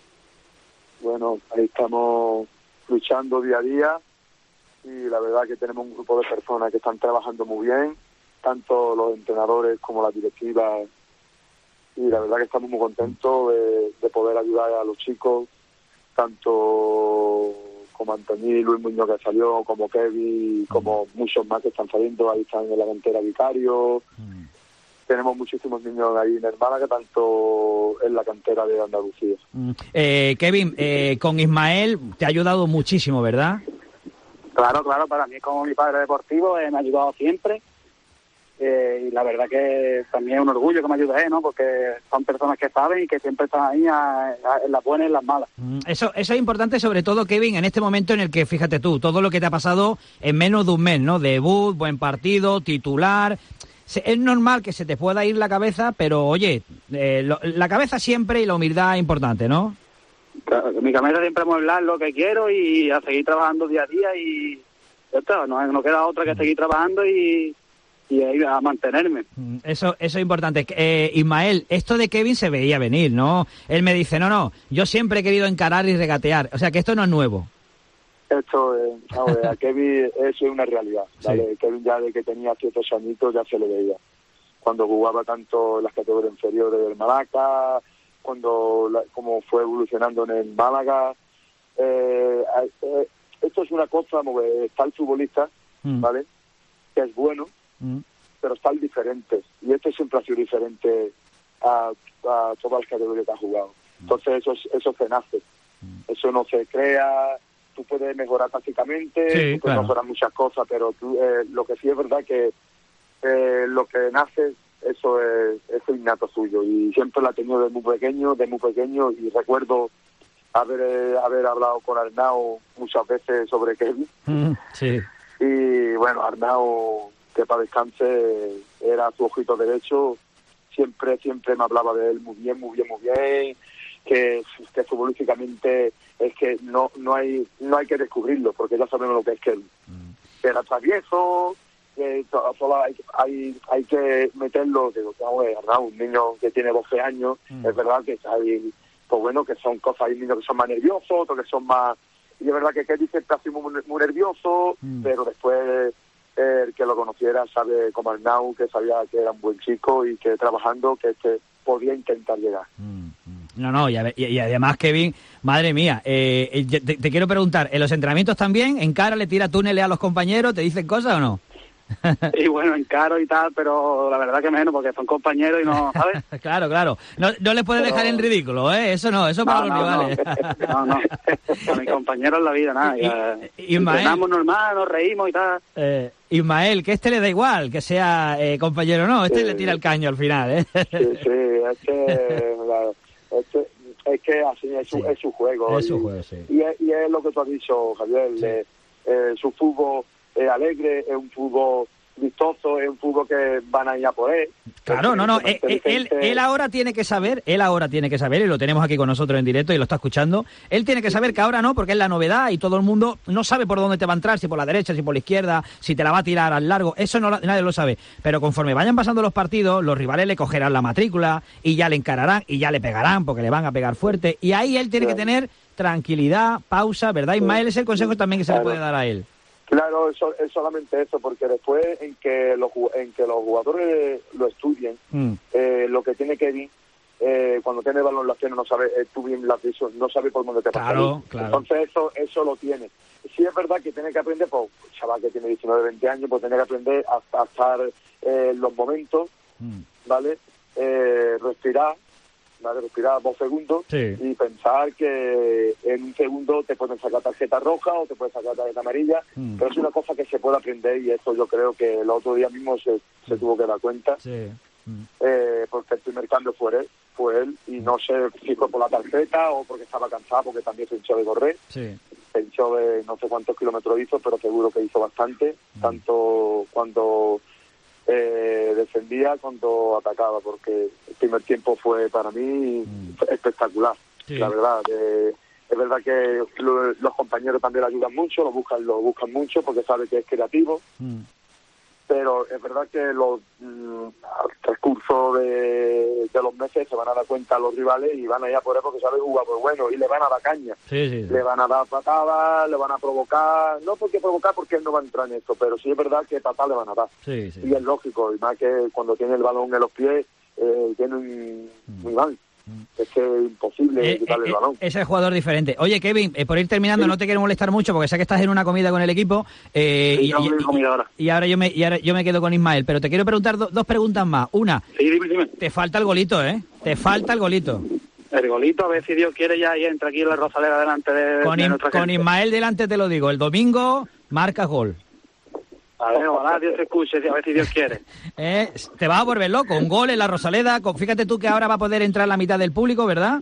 Bueno, ahí estamos luchando día a día y la verdad que tenemos un grupo de personas que están trabajando muy bien, tanto los entrenadores como la directiva, y la verdad que estamos muy contentos de, de poder ayudar a los chicos, tanto como Antoní, Luis Muñoz que salió, como Kevin, como muchos más que están saliendo, ahí están en la cantera Vicario. Mm. Tenemos muchísimos niños ahí en el Málaga, tanto en la cantera de Andalucía. Mm. Eh, Kevin, eh, con Ismael te ha ayudado muchísimo, ¿verdad? Claro, claro, para mí como mi padre deportivo eh, me ha ayudado siempre. Eh, y la verdad que también es un orgullo que me ayude, ¿no? Porque son personas que saben y que siempre están ahí a, a, en las buenas y en las malas. Eso, eso es importante, sobre todo, Kevin, en este momento en el que, fíjate tú, todo lo que te ha pasado en menos de un mes, ¿no? Debut, buen partido, titular. Es normal que se te pueda ir la cabeza, pero oye, eh, lo, la cabeza siempre y la humildad es importante, ¿no? Claro, mi cabeza siempre es hablar lo que quiero y a seguir trabajando día a día y ya está, no, no queda otra que seguir trabajando y y a mantenerme. Eso eso es importante. Eh, Ismael, esto de Kevin se veía venir, ¿no? Él me dice, no, no, yo siempre he querido encarar y regatear. O sea, que esto no es nuevo. Esto, eh, a, ver, a Kevin eso es una realidad. ¿Vale? Sí. Kevin ya de que tenía ciertos añitos ya se le veía. Cuando jugaba tanto en las categorías inferiores del Malaca, cuando la, como fue evolucionando en el Málaga. Eh, eh, esto es una cosa, está el futbolista, mm. ¿vale? Que es bueno, pero está el diferente, y este siempre ha sido diferente a, a todas las categorías que ha jugado. Entonces eso eso se nace, eso no se crea. Tú puedes mejorar tácticamente, sí, tú puedes claro. mejorar muchas cosas, pero tú, eh, lo que sí es verdad que eh, lo que nace, eso es, es innato suyo, y siempre lo ha tenido desde muy pequeño, de muy pequeño, y recuerdo haber eh, haber hablado con Arnau muchas veces sobre Kevin. Mm, sí. Y bueno, Arnau, que para descanse, era su ojito derecho, siempre siempre me hablaba de él muy bien, muy bien, muy bien, que, que futbolísticamente es que no no hay no hay que descubrirlo, porque ya sabemos lo que es que él, mm. que era travieso, que solo hay, hay, hay que meterlo, digo, Arnau, un niño que tiene doce años, mm. es verdad que hay, pues bueno, que son cosas, hay niños que son más nerviosos, otros que son más, y es verdad que Kevin siempre ha sido muy, muy nervioso, mm. pero después eh, el que lo conociera sabe como Arnau, que sabía que era un buen chico y que trabajando, que, que podía intentar llegar. Mm. No, no, y, y, y además, Kevin, madre mía, eh, te, te quiero preguntar, ¿en los entrenamientos también, en cara le tira túneles a los compañeros, te dicen cosas o no? Y bueno, encaro y tal, pero la verdad que menos, porque son compañeros y no, ¿sabes? Claro, claro. No, no les puedes pero... dejar en ridículo, ¿eh? Eso no, eso para no, los no, rivales. No, no, a mis compañeros en la vida, nada. Y, Ismael, entrenamos normal, nos reímos y tal. Eh, Ismael, que este le da igual, que sea eh, compañero o no, este sí. le tira el caño al final, ¿eh? Sí, sí, es que... Es que, es que así es su, sí. es su juego. Es y, su juego, sí. Y es, y es lo que tú has dicho, Javier. Sí. Eh, eh, su fútbol es alegre, es un fútbol vistoso, es un fútbol que van a ir a por él. Claro, no, no, él, él, él ahora tiene que saber, él ahora tiene que saber, y lo tenemos aquí con nosotros en directo y lo está escuchando, él tiene que saber que ahora no, porque es la novedad y todo el mundo no sabe por dónde te va a entrar, si por la derecha, si por la izquierda, si te la va a tirar al largo, eso no nadie lo sabe, pero conforme vayan pasando los partidos, los rivales le cogerán la matrícula y ya le encararán y ya le pegarán porque le van a pegar fuerte, y ahí él tiene que tener tranquilidad, pausa, ¿verdad, Ismael? Es el consejo también que se le puede dar a él. Claro, eso, es solamente eso, porque después en que los, en que los jugadores lo estudien, mm. eh, lo que tiene Kevin, eh, cuando tiene el balón en las piernas no sabe, eh, tú bien la presión, no sabe por dónde te va a salir. Claro. Entonces eso eso lo tiene. Sí es verdad que tiene que aprender, pues chaval que tiene diecinueve, veinte años, pues tiene que aprender a, a estar eh, en los momentos, mm. ¿vale? Eh, respirar, ¿vale? Respirar dos segundos sí. y pensar que en un segundo te pueden sacar tarjeta roja o te pueden sacar tarjeta amarilla, mm. pero es una cosa que se puede aprender, y esto yo creo que el otro día mismo se, se tuvo que dar cuenta, sí. mm. eh, porque el primer cambio fue él, fue él y no sé si fue por la tarjeta o porque estaba cansado, porque también se hinchó de correr, sí. se hinchó de no sé cuántos kilómetros hizo, pero seguro que hizo bastante, mm. tanto cuando... Eh, defendía cuando atacaba, porque el primer tiempo fue para mí mm. espectacular, sí. la verdad. Eh, es verdad que lo, los compañeros también lo ayudan mucho, lo buscan, lo buscan mucho porque sabe que es creativo, mm. pero es verdad que los, mm, al transcurso de, de los meses se van a dar cuenta los rivales y van a ir a por él porque sabe jugar pues bueno y le van a dar caña, sí, sí, sí. le van a dar patadas, le van a provocar, no porque provocar porque él no va a entrar en esto, pero sí es verdad que patadas le van a dar, sí, sí. y es lógico, y más que cuando tiene el balón en los pies eh, tiene un mm. muy mal. Es que es imposible eh, quitarle eh, el balón. Es el jugador diferente. Oye, Kevin, eh, por ir terminando, sí. no te quiero molestar mucho porque sé que estás en una comida con el equipo eh, sí, y, y, y, ahora. y ahora yo me y ahora yo me quedo con Ismael, pero te quiero preguntar do, dos preguntas más. Una, sí, dime, dime. Te falta el golito, ¿eh? Te falta el golito. El golito, a ver si Dios quiere ya y entra aquí en la Rosaleda delante de, con, de in, nuestra con gente. Ismael delante te lo digo, el domingo marcas gol. A ver, ojalá Dios te escuche, a ver si Dios quiere. eh, te vas a volver loco, un gol en la Rosaleda, fíjate tú que ahora va a poder entrar la mitad del público, ¿verdad?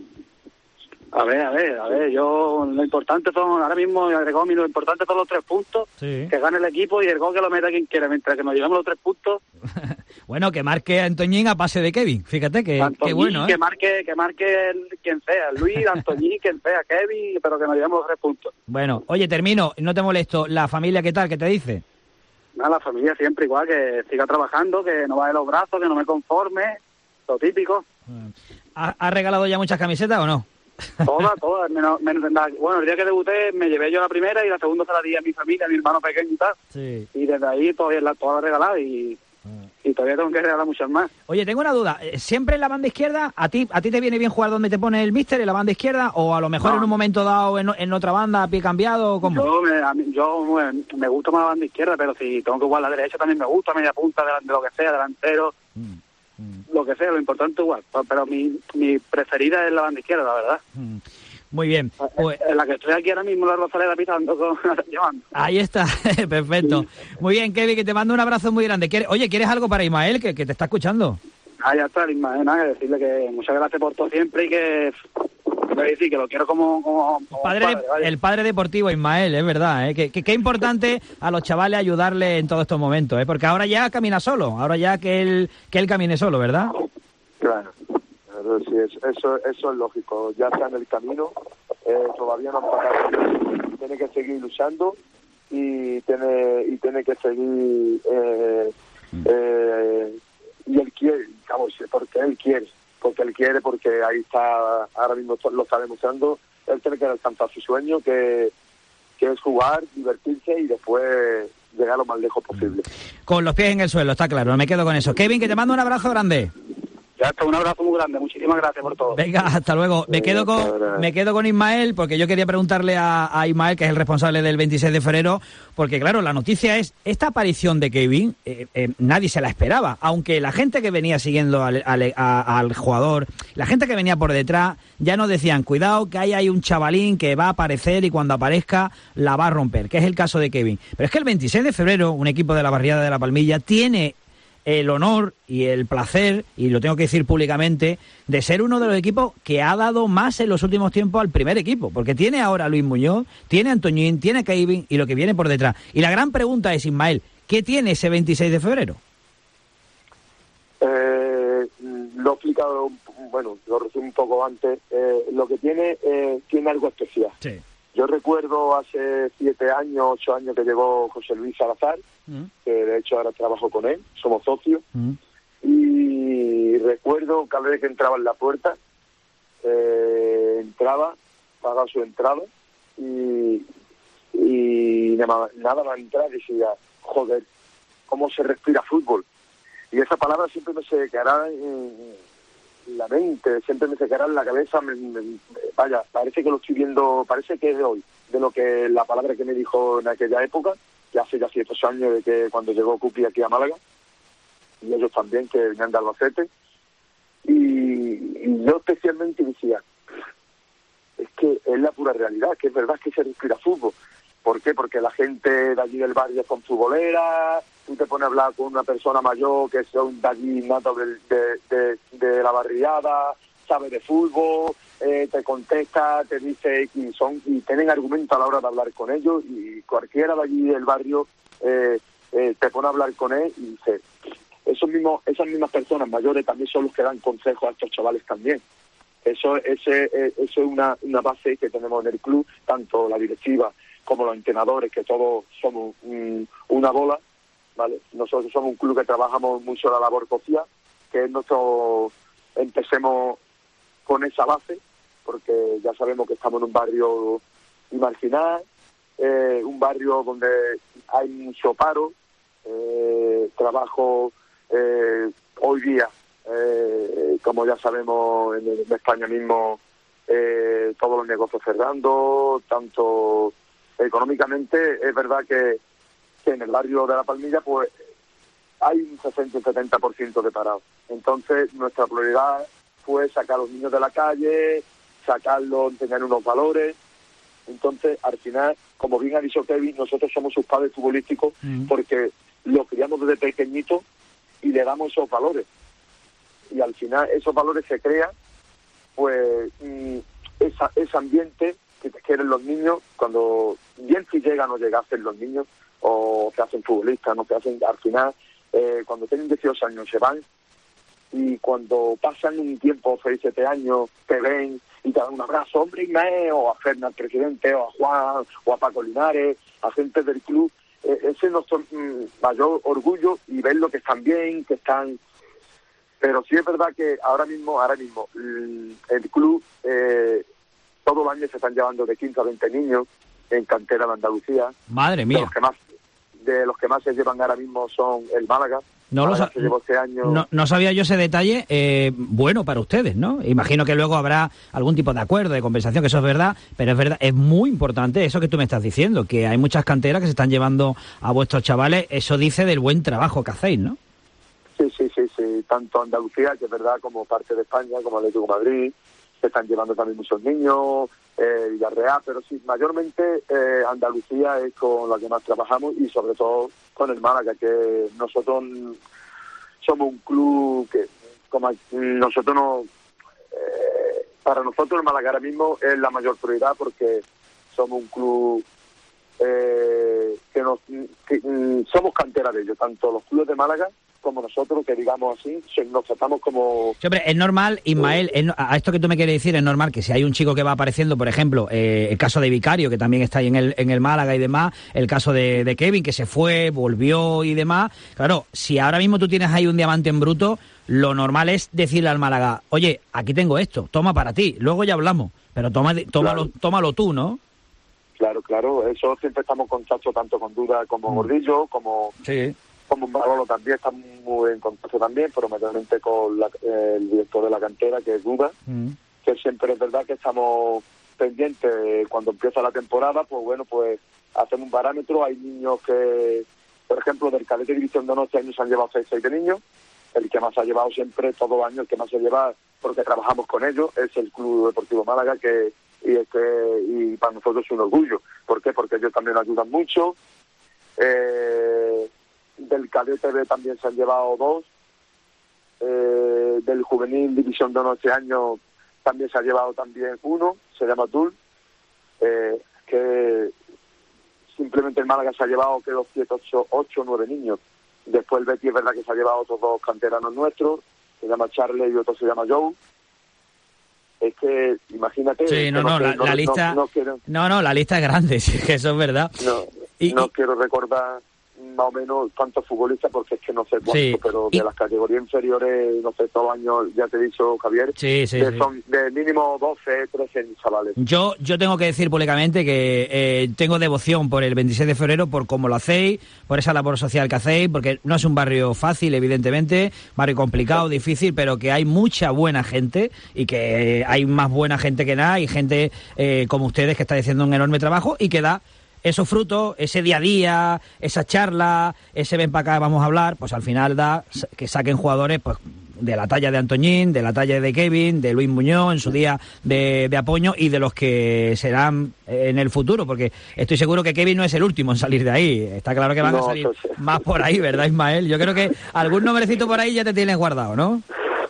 A ver, a ver, a ver, yo, lo importante son, ahora mismo, Gregomi, lo importante son los tres puntos, sí. que gane el equipo y el gol que lo meta quien quiera, mientras que nos llevamos los tres puntos. Bueno, que marque Antoñín a pase de Kevin, fíjate que, que bueno, ¿eh? Que marque, que marque el, quien sea, Luis, Antoñín, quien sea, Kevin, pero que nos llevemos los tres puntos. Bueno, oye, termino, no te molesto, ¿la familia qué tal, qué te dice? Nada, la familia siempre igual, que siga trabajando, que no baje los brazos, que no me conforme, lo típico. ¿Has ha regalado ya muchas camisetas o no? Todas, todas. Menos, menos, bueno, el día que debuté me llevé yo la primera y la segunda se la di a mi familia, a mi hermano pequeño y tal. Sí. Y desde ahí todavía la, todas las regalado y, ah. y todavía tengo que regalar muchas más. Oye, tengo una duda. ¿Siempre en la banda izquierda? ¿A ti a ti te viene bien jugar donde te pone el míster, en la banda izquierda? ¿O a lo mejor no. en un momento dado en, en otra banda, a pie cambiado? ¿Cómo? Yo, me, a mí, yo me, me gusta más la banda izquierda, pero si tengo que jugar la derecha también me gusta, media punta, de, de lo que sea, delantero. Mm. Mm. Lo que sea, lo importante igual. Pero mi, mi preferida es la banda izquierda, la verdad. Mm. Muy bien. Pues, en la que estoy aquí ahora mismo, la Rosaleda pitando, con, llevando. Ahí está, perfecto. Muy bien, Kevin, que te mando un abrazo muy grande. Oye, ¿quieres algo para Ismael, que, que te está escuchando? Ah, ya está, Ismael, nada, que decirle que muchas gracias por todo siempre y que... decir que lo quiero como, como, como padre, padre ¿vale? El padre deportivo, Ismael, es verdad, ¿eh? que, que, que importante a los chavales ayudarle en todos estos momentos, ¿eh? Porque ahora ya camina solo, ahora ya que él, que él camine solo, ¿verdad? Claro. Sí, eso, eso, eso es lógico, ya está en el camino, eh, todavía no ha pasado, tiene que seguir luchando y tiene y tiene que seguir eh, eh, y él quiere, digamos, porque él quiere, porque él quiere, porque ahí está, ahora mismo lo está demostrando, él tiene que alcanzar su sueño, que, que es jugar, divertirse y después llegar lo más lejos posible. Con los pies en el suelo, está claro, me quedo con eso. Kevin, que te mando un abrazo grande. Ya está, un abrazo muy grande, muchísimas gracias por todo. Venga, hasta luego. Me quedo con me quedo con Ismael, porque yo quería preguntarle a, a Ismael, que es el responsable del veintiséis de febrero, porque claro, la noticia es, esta aparición de Kevin, eh, eh, nadie se la esperaba, aunque la gente que venía siguiendo al, al, a, al jugador, la gente que venía por detrás, ya nos decían, cuidado, que ahí hay un chavalín que va a aparecer y cuando aparezca la va a romper, que es el caso de Kevin. Pero es que el veintiséis de febrero, un equipo de la barriada de La Palmilla tiene el honor y el placer, y lo tengo que decir públicamente, de ser uno de los equipos que ha dado más en los últimos tiempos al primer equipo, porque tiene ahora a Luis Muñoz, tiene a Antoñín, tiene a Kevin y lo que viene por detrás. Y la gran pregunta es, Ismael, ¿qué tiene ese veintiséis de febrero? Eh, lo he explicado, bueno, lo resumo un poco antes. Eh, lo que tiene, eh, tiene algo especial. Sí. Yo recuerdo hace siete años, ocho años que llegó José Luis Salazar, mm. que de hecho ahora trabajo con él, somos socios, mm. y recuerdo cada vez que entraba en la puerta, eh, entraba, pagaba su entrada, y, y nada, nada más entrar decía, joder, cómo se respira fútbol. Y esa palabra siempre me se quedará en la mente, siempre me se quedará en la cabeza, me, me, vaya, parece que lo estoy viendo, parece que es de hoy, de lo que la palabra que me dijo en aquella época, que hace ya siete años de que cuando llegó Cupi aquí a Málaga, y ellos también que venían de Albacete, y, y yo especialmente decía, es que es la pura realidad, que es verdad que se respira fútbol. ¿Por qué? Porque la gente de allí del barrio son futboleras, tú te pones a hablar con una persona mayor que son de allí, nato de, de, de, de la barriada, sabe de fútbol, eh, te contesta, te dice, y son y tienen argumento a la hora de hablar con ellos, y cualquiera de allí del barrio eh, eh, te pone a hablar con él y dice, esos mismos, esas mismas personas mayores también son los que dan consejos a estos chavales también. Eso, ese, eso es una, una base que tenemos en el club, tanto la directiva como los entrenadores, que todos somos un, una bola, ¿vale? Nosotros somos un club que trabajamos mucho la labor social, que es nuestro, empecemos con esa base, porque ya sabemos que estamos en un barrio marginal, eh, un barrio donde hay mucho paro, eh, trabajo eh, hoy día, eh, como ya sabemos en, en España mismo, eh, todos los negocios cerrando, tanto económicamente. Es verdad que, que en el barrio de La Palmilla pues hay un sesenta y setenta por ciento de parados. Entonces nuestra prioridad fue sacar a los niños de la calle, sacarlos, tener unos valores. Entonces al final, como bien ha dicho Kevin, nosotros somos sus padres futbolísticos, mm. porque los criamos desde pequeñitos y le damos esos valores. Y al final esos valores se crean, pues esa, ese ambiente que quieren los niños, cuando bien si llegan o llegasen los niños, o se hacen futbolistas, no se hacen, al final, eh, cuando tienen dieciocho años se van, y cuando pasan un tiempo, seis, siete años, te ven y te dan un abrazo, hombre, Ismael, o a Fernando, presidente, o a Juan, o a Paco Linares, a gente del club. Eh, ese es nuestro mm, mayor orgullo, y verlo que están bien, que están... Pero sí es verdad que ahora mismo, ahora mismo, el club... Eh, todos los años se están llevando de quince a veinte niños en cantera de Andalucía. Madre mía. De los que más, de los que más se llevan ahora mismo son el Málaga. No, lo sa- se llevó este año... no, no sabía yo ese detalle, eh, bueno para ustedes, ¿no? Imagino que luego habrá algún tipo de acuerdo, de compensación, que eso es verdad, pero es verdad, es muy importante eso que tú me estás diciendo, que hay muchas canteras que se están llevando a vuestros chavales. Eso dice del buen trabajo que hacéis, ¿no? Sí, sí, sí, sí. Tanto Andalucía, que es verdad, como parte de España, como Atlético de Madrid, se están llevando también muchos niños, eh, Villarreal, pero sí, mayormente eh, Andalucía es con la que más trabajamos, y sobre todo con el Málaga, que nosotros somos un club que, como nosotros no, eh, para nosotros el Málaga ahora mismo es la mayor prioridad, porque somos un club eh, que nos que, mm, somos cantera de ellos, tanto los clubes de Málaga como nosotros, que digamos así, nos tratamos como... Siempre es normal, Ismael, es, a esto que tú me quieres decir, es normal que si hay un chico que va apareciendo, por ejemplo, eh, el caso de Vicario, que también está ahí en el, en el Málaga y demás, el caso de, de Kevin, que se fue, volvió y demás, claro, si ahora mismo tú tienes ahí un diamante en bruto, lo normal es decirle al Málaga, oye, aquí tengo esto, toma para ti, luego ya hablamos, pero toma, tómalo, claro. tómalo tú, ¿no? claro, claro. Eso siempre estamos en contacto tanto con Duda como Mm. Gordillo, como... Sí. Como Manolo también está muy en contacto también, pero mayormente con la- el director de la cantera, que es Duda, Mm. que siempre es verdad que estamos pendientes cuando empieza la temporada, pues bueno, pues hacemos un parámetro. Hay niños que, por ejemplo, del cadete división de honor este año se han llevado seis, siete niños. El que más ha llevado siempre, todo los años, el que más se lleva, porque trabajamos con ellos, es el Club Deportivo Málaga, que y, es que, y para nosotros es un orgullo. ¿Por qué? Porque ellos también nos ayudan mucho. Eh, del cadete B también se han llevado dos. Eh, del juvenil división de honor este año también se ha llevado también uno, se llama Tul, eh, que simplemente el Málaga se ha llevado que los siete, ocho, ocho, nueve niños. Después el Betis es verdad que se ha llevado otros dos canteranos nuestros, se llama Charlie y otro se llama Joe. Es que, imagínate... Sí, no, no, la, la lista... No, no, quiero, no, no, la lista es grande, sí, que eso es verdad. no, Y- no y- quiero recordar más o menos cuántos futbolistas, porque es que no sé cuántos, Sí. pero de Y- las categorías inferiores, no sé, todos los años, ya te he dicho, Javier, Sí, sí, de, sí. son de mínimo doce, trece chavales. Yo, yo tengo que decir públicamente que eh, tengo devoción por el veintiséis de febrero, por cómo lo hacéis, por esa labor social que hacéis, porque no es un barrio fácil, evidentemente, barrio complicado, difícil, pero que hay mucha buena gente y que hay más buena gente que nada, y gente eh, como ustedes que está haciendo un enorme trabajo y que da esos frutos, ese día a día, esa charla, ese ven para acá, vamos a hablar, pues al final da que saquen jugadores pues de la talla de Antoñín, de la talla de Kevin, de Luis Muñoz en su día de, de Apoño, y de los que serán en el futuro, porque estoy seguro que Kevin no es el último en salir de ahí. Está claro que van a No, salir eso sí. más por ahí, ¿verdad, Ismael? Yo creo que algún nombrecito por ahí ya te tienes guardado, ¿no?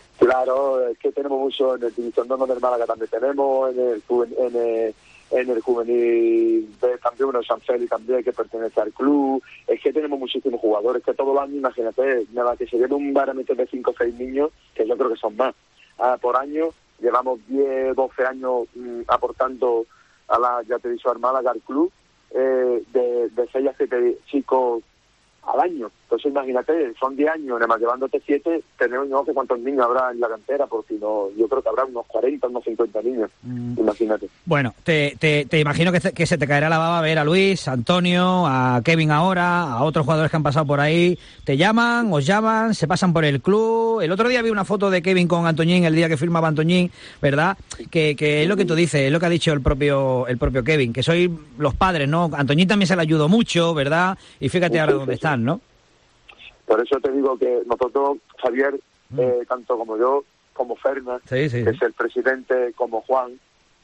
Claro, es que tenemos mucho en el División de Honor del Málaga, también tenemos en el, juven- en el, en el juvenil B también, uno San Félix también, que pertenece al club. Es que tenemos muchísimos jugadores, que todos los años, imagínate, nada, que se lleve un barómetro de cinco o seis niños, que yo creo que son más. Ah, por año, llevamos diez, doce años mm, aportando a la, ya te he dicho, al Málaga, al club, eh, de, de seis a siete chicos al año. Entonces imagínate, son diez años, nada más llevándote siete, tenemos no sé cuántos niños habrá en la cantera, porque no, yo creo que habrá unos cuarenta, unos cincuenta niños, Mm. imagínate. Bueno, te, te, te imagino que, te- que se te caerá la baba ver a Luis, a Antonio, a Kevin ahora, a otros jugadores que han pasado por ahí. Te llaman, os llaman, se pasan por el club. El otro día vi una foto de Kevin con Antoñín, el día que firmaba Antoñín, ¿verdad? Que, que es lo que tú dices, es lo que ha dicho el propio el propio Kevin, que sois los padres, ¿no? Antoñín también se le ayudó mucho, ¿verdad? Y fíjate ahora dónde están, ¿no? Por eso te digo que nosotros, Javier, eh, tanto como yo, como Fernan, Sí, sí. que es el presidente, como Juan,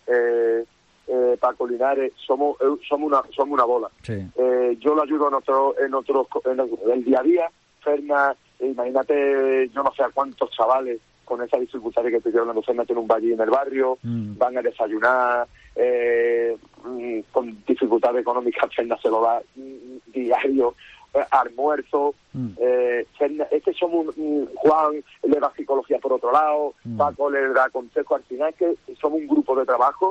eh, eh, Paco Linares, somos eh, somos una somos una bola. Sí. Eh, yo lo ayudo en otro, en otros en el, el día a día. Fernan, eh, imagínate, yo no sé a cuántos chavales con esa dificultad que te estoy hablando. Fernan tiene un valle en el barrio, Mm. van a desayunar, eh, mm, con dificultades económicas, Fernan se lo da mm, diario, eh, almuerzo. Mm. Eh, Fernan- es que somos un, un- Juan le da psicología por otro lado, Mm. Paco le da consejo. Al final que somos un grupo de trabajo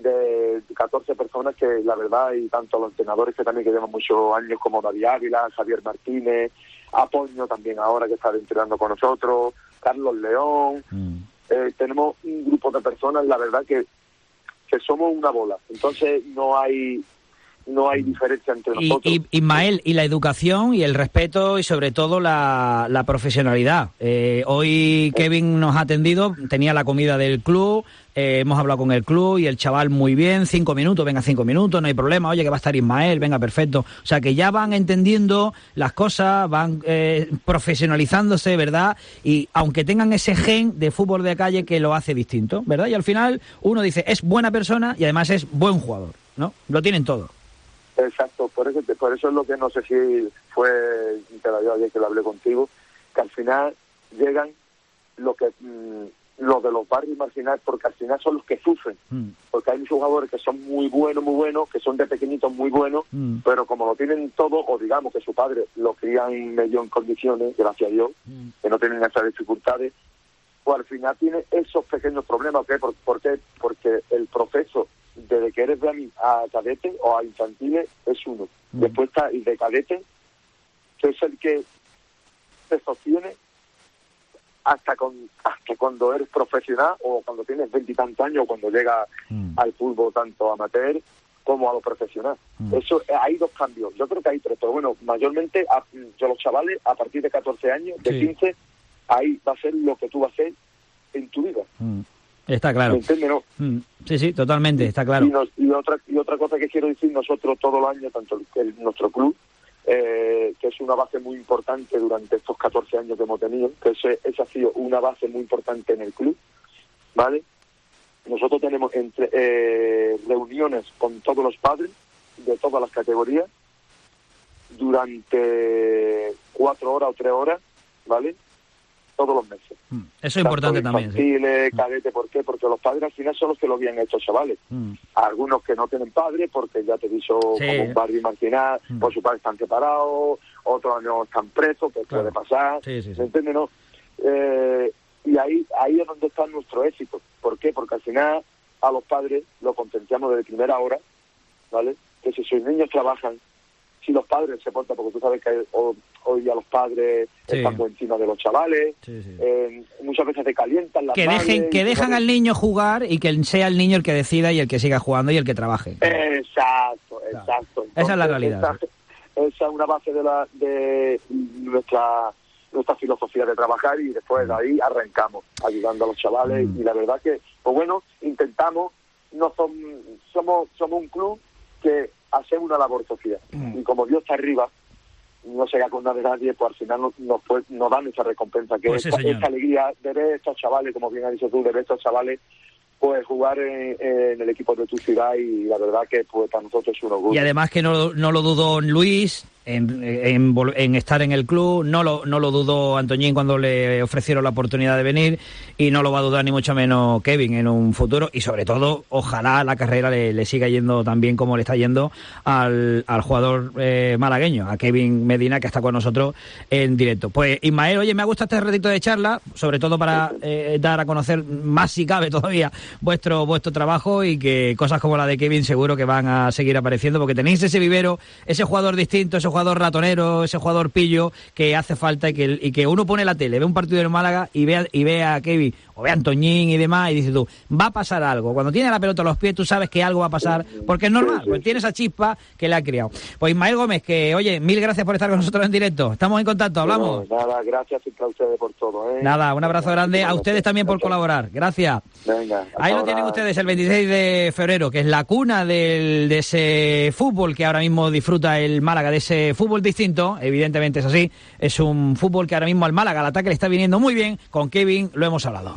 de catorce personas que la verdad, y tanto los entrenadores que también que llevan muchos años como David Ávila, Javier Martínez, Apoño también ahora que está entrenando con nosotros, Carlos León, Mm. eh, tenemos un grupo de personas, la verdad que que somos una bola. Entonces no hay no hay diferencia entre Y, nosotros. y, Ismael, y la educación y el respeto y sobre todo la, la profesionalidad. Eh, hoy Kevin nos ha atendido, tenía la comida del club, eh, hemos hablado con el club y el chaval muy bien, cinco minutos, venga cinco minutos, no hay problema, oye que va a estar Ismael, venga perfecto. O sea que ya van entendiendo las cosas, van eh, profesionalizándose, ¿verdad? Y aunque tengan ese gen de fútbol de calle que lo hace distinto, ¿verdad? Y al final uno dice, es buena persona y además es buen jugador, ¿no? Lo tienen todo. Exacto, por eso por eso es lo que no sé si fue, te lo digo ayer que lo hablé contigo, que al final llegan lo que mmm, los de los barrios marginales, porque al final son los que sufren, Mm. porque hay muchos jugadores que son muy buenos, muy buenos, que son de pequeñitos muy buenos, Mm. pero como lo tienen todo, o digamos que su padre lo crían medio en condiciones, gracias a Dios, Mm. que no tienen esas dificultades, pues al final tiene esos pequeños problemas. ¿Qué? ¿Por, por qué? Porque el proceso desde que eres de a, mi- a cadete o a infantiles es uno. Mm. Después está el de cadete, que es el que te sostiene hasta con hasta cuando eres profesional o cuando tienes veintitantos años o cuando llegas Mm. al fútbol tanto amateur como a lo profesional. Mm. Eso, hay dos cambios. Yo creo que hay tres, pero bueno, mayormente a, yo los chavales a partir de catorce años, de sí. quince, ahí va a ser lo que tú vas a hacer en tu vida. Mm. Está claro. ¿Me entiendes, no? Mm. Sí, sí, totalmente, está claro. Y, nos, y otra y otra cosa que quiero decir, nosotros todos los años, tanto el, el, nuestro club, eh, que es una base muy importante durante estos catorce años que hemos tenido, que ese, esa ha sido una base muy importante en el club, ¿vale? Nosotros tenemos entre eh, reuniones con todos los padres de todas las categorías durante cuatro horas o tres horas, ¿vale? Todos los meses. Mm. Eso es importante también. Infantiles, sí. Cadete, ¿por qué? Porque los padres al final son los que lo guían a estos chavales. Mm. Algunos que no tienen padre, porque ya te he dicho, sí. como un barrio marginal, mm. por su padre están separados, otros no están presos, que claro. puede pasar. Sí, sí, sí. ¿Me entiendes, no? Eh, y ahí ahí es donde está nuestro éxito. ¿Por qué? Porque al final a los padres lo contenciamos desde primera hora, ¿vale? Que si sus niños trabajan, si los padres se portan, porque tú sabes que hoy, hoy ya los padres sí. están por encima de los chavales, sí, sí. Eh, muchas veces se calientan las que madres, dejen que dejan al niño jugar y que sea el niño el que decida y el que siga jugando y el que trabaje. Exacto, exacto. Entonces, esa es la realidad. Esa, esa es una base de la de nuestra nuestra filosofía de trabajar, y después de ahí arrancamos ayudando a los chavales mm. y la verdad que, pues bueno, intentamos, no son, somos somos un club que hacemos una labor social mm. y como Dios está arriba, no se haga con nada de nadie, pues al final nos, nos, pues, nos dan esa recompensa, que pues sí, esta, esta alegría de ver a estos chavales, como bien has dicho tú, de ver a estos chavales pues jugar en, en el equipo de tu ciudad, y la verdad que pues para nosotros es un orgullo. Y además que no, no lo dudó Luis en, en, en estar en el club, no lo, no lo dudó Antoñín cuando le ofrecieron la oportunidad de venir, y no lo va a dudar ni mucho menos Kevin en un futuro, y sobre todo ojalá la carrera le, le siga yendo tan bien como le está yendo al, al jugador eh, malagueño, a Kevin Medina, que está con nosotros en directo. Pues Ismael, oye, me ha gustado este ratito de charla, sobre todo para eh, dar a conocer más, si cabe todavía, vuestro vuestro trabajo, y que cosas como la de Kevin seguro que van a seguir apareciendo, porque tenéis ese vivero, ese jugador distinto, ese jugador ratonero, ese jugador pillo que hace falta, y que, y que uno pone la tele, ve un partido del Málaga y ve, y ve a Kevin o ve a Antoñín y demás, y dices tú, va a pasar algo. Cuando tiene la pelota a los pies, tú sabes que algo va a pasar, porque es normal, pues tiene esa chispa que le ha criado. Pues Ismael Gómez, que oye, mil gracias por estar con nosotros en directo. Estamos en contacto, hablamos. No, nada, gracias a ustedes por todo, ¿eh? Nada, un abrazo grande a ustedes también por colaborar. Gracias. Venga. Ahí lo tienen ustedes, el veintiséis de febrero, que es la cuna del, de ese fútbol que ahora mismo disfruta el Málaga, de ese fútbol distinto, evidentemente es así, es un fútbol que ahora mismo al Málaga, al ataque le está viniendo muy bien, con Kevin lo hemos hablado.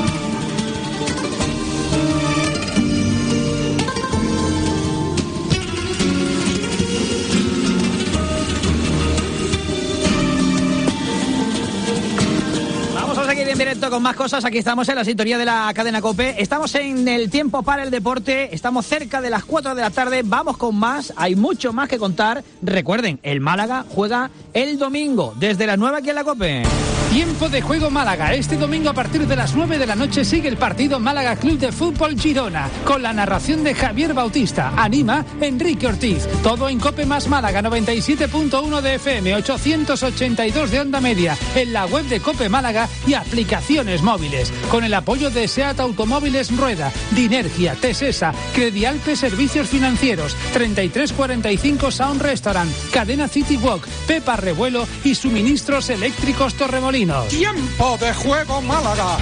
En directo con más cosas, aquí estamos en la sintonía de la cadena COPE, estamos en el tiempo para el deporte, estamos cerca de las cuatro de la tarde, vamos con más, hay mucho más que contar. Recuerden, el Málaga juega el domingo, desde las nueve aquí en la COPE. Tiempo de juego Málaga, este domingo a partir de las nueve de la noche sigue el partido Málaga Club de Fútbol Girona, con la narración de Javier Bautista, anima Enrique Ortiz, todo en COPE más Málaga, noventa y siete punto uno de F M, ochocientos ochenta y dos de onda media, en la web de COPE Málaga y aplicaciones móviles, con el apoyo de SEAT Automóviles Rueda, Dinergia, Tesesa, Credialpe Servicios Financieros, treinta y tres cuarenta y cinco Sound Restaurant, Cadena City Walk, Pepa Revuelo y Suministros Eléctricos Torremolinos. Tiempo de juego Málaga.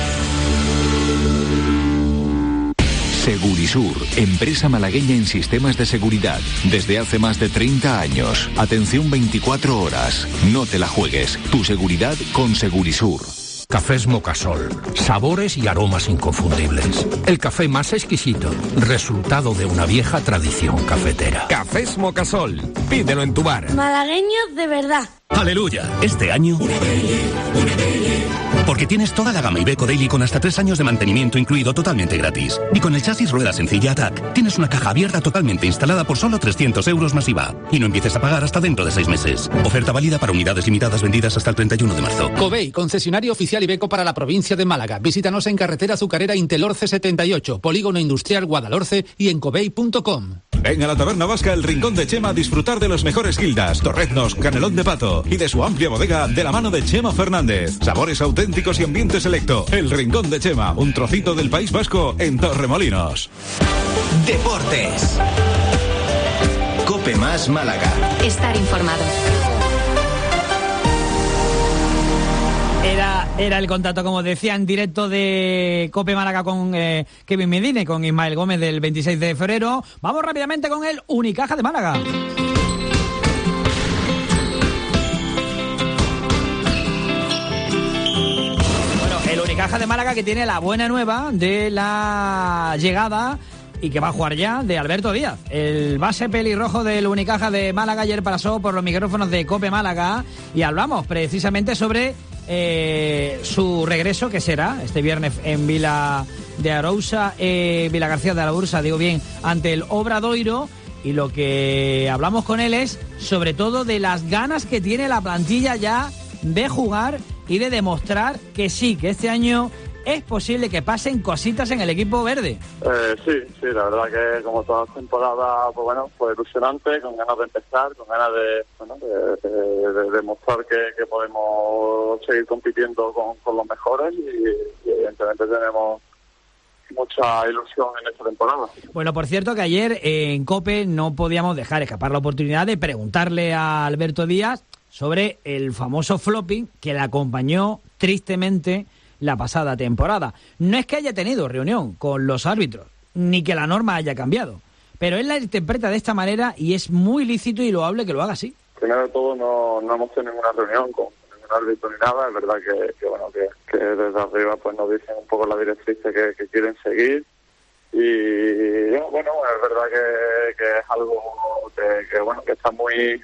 Segurisur, empresa malagueña en sistemas de seguridad, desde hace más de treinta años. Atención veinticuatro horas. No te la juegues. Tu seguridad con Segurisur. Cafés Mocasol, sabores y aromas inconfundibles. El café más exquisito, resultado de una vieja tradición cafetera. Cafés Mocasol, pídelo en tu bar. Malagueños de verdad. ¡Aleluya! Este año... Una Daily, una Daily. Porque tienes toda la gama Iveco Daily con hasta tres años de mantenimiento incluido totalmente gratis. Y con el chasis rueda sencilla Attack, tienes una caja abierta totalmente instalada por solo trescientos euros más I V A. Y no empieces a pagar hasta dentro de seis meses. Oferta válida para unidades limitadas vendidas hasta el treinta y uno de marzo. Covey, concesionario oficial Iveco para la provincia de Málaga. Visítanos en carretera azucarera Intelorce setenta y ocho, Polígono Industrial Guadalhorce y en covey punto com. Ven a la Taberna Vasca El Rincón de Chema a disfrutar de los mejores guildas, torreznos, canelón de pato y de su amplia bodega de la mano de Chema Fernández. Sabores auténticos y ambiente selecto. El Rincón de Chema, un trocito del País Vasco en Torremolinos. Deportes. Cope Más Málaga. Estar informado. Era, era el contacto, como decía, en directo de Cope Málaga con eh, Kevin Medina y con Ismael Gómez del veintiséis de febrero. Vamos rápidamente con el Unicaja de Málaga. Bueno, el Unicaja de Málaga, que tiene la buena nueva de la llegada y que va a jugar ya, de Alberto Díaz. El base pelirrojo del Unicaja de Málaga ayer pasó por los micrófonos de Cope Málaga y hablamos precisamente sobre eh, su regreso, que será este viernes en Vila de Arousa, eh, Vila García de Arousa, digo bien, ante el Obradoiro. Y lo que hablamos con él es sobre todo de las ganas que tiene la plantilla ya de jugar y de demostrar que sí, que este año es posible que pasen cositas en el equipo verde. Eh, sí, sí, la verdad que como toda la temporada, pues bueno, fue ilusionante, con ganas de empezar, con ganas de, bueno, de, de, de demostrar que, que podemos seguir compitiendo con, con los mejores y, y evidentemente tenemos mucha ilusión en esta temporada. Bueno, por cierto que ayer eh, en COPE no podíamos dejar escapar la oportunidad de preguntarle a Alberto Díaz sobre el famoso flopping que le acompañó tristemente la pasada temporada. No es que haya tenido reunión con los árbitros, ni que la norma haya cambiado, pero él la interpreta de esta manera y es muy lícito y loable que lo haga así. Primero de todo, no, no hemos tenido ninguna reunión con ningún árbitro ni nada. Es verdad que, que bueno que, que desde arriba pues nos dicen un poco la directriz que, que quieren seguir y bueno, es verdad que, que es algo que, que bueno que está muy eh,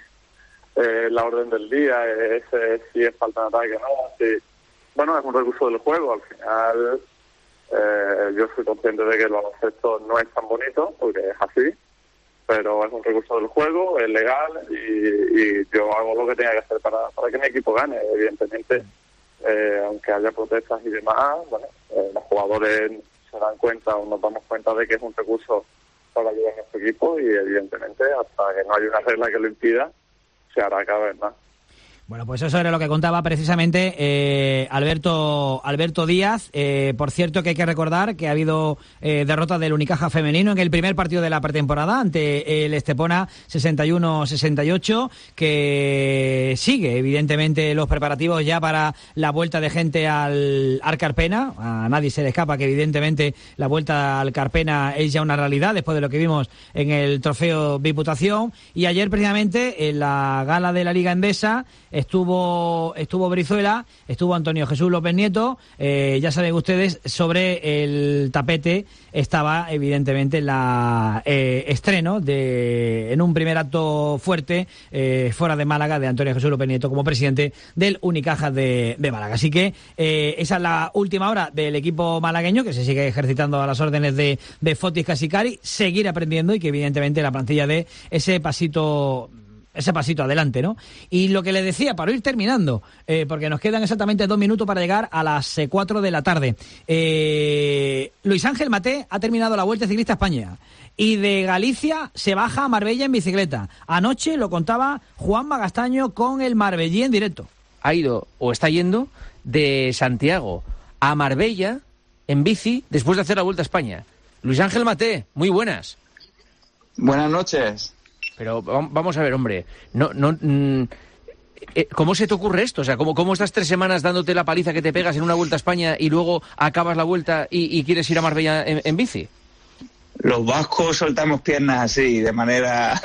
en la orden del día, es, es, si es falta de ataque, no, si bueno, es un recurso del juego. Al final, eh, yo soy consciente de que el baloncesto no es tan bonito, porque es así, pero es un recurso del juego, es legal y, y yo hago lo que tenga que hacer para, para que mi equipo gane. Evidentemente, eh, aunque haya protestas y demás, bueno, eh, los jugadores se dan cuenta o nos damos cuenta de que es un recurso para ayudar a nuestro equipo y evidentemente, hasta que no haya una regla que lo impida, se hará cada vez más. Bueno, pues eso era lo que contaba precisamente eh, Alberto Alberto Díaz. Eh, por cierto, que hay que recordar que ha habido eh, derrota del Unicaja femenino en el primer partido de la pretemporada ante el Estepona sesenta y uno sesenta y ocho, que sigue evidentemente los preparativos ya para la vuelta de gente al, al Carpena. A nadie se le escapa que evidentemente la vuelta al Carpena es ya una realidad después de lo que vimos en el trofeo Diputación. Y ayer precisamente en la gala de la Liga Endesa Estuvo estuvo Brizuela, estuvo Antonio Jesús López Nieto. Eh, ya saben ustedes, sobre el tapete estaba evidentemente la eh, estreno de en un primer acto fuerte eh, fuera de Málaga de Antonio Jesús López Nieto como presidente del Unicaja de, de Málaga. Así que eh, esa es la última hora del equipo malagueño, que se sigue ejercitando a las órdenes de, de Fotis Casicari, seguir aprendiendo y que evidentemente la plantilla dé ese pasito ese pasito adelante, ¿no? Y lo que le decía, para ir terminando, eh, porque nos quedan exactamente dos minutos para llegar a las eh, cuatro de la tarde. Eh, Luis Ángel Maté ha terminado la Vuelta Ciclista a España y de Galicia se baja a Marbella en bicicleta. Anoche lo contaba Juan Magastaño con el Marbellí en directo. Ha ido, o está yendo, de Santiago a Marbella en bici después de hacer la Vuelta a España. Luis Ángel Maté, muy buenas. Buenas noches. Pero vamos a ver, hombre, no, no, mm, ¿cómo se te ocurre esto? O sea, ¿cómo, ¿cómo estás tres semanas dándote la paliza que te pegas en una Vuelta a España y luego acabas la vuelta y, y quieres ir a Marbella en, en bici? Los vascos soltamos piernas así, de manera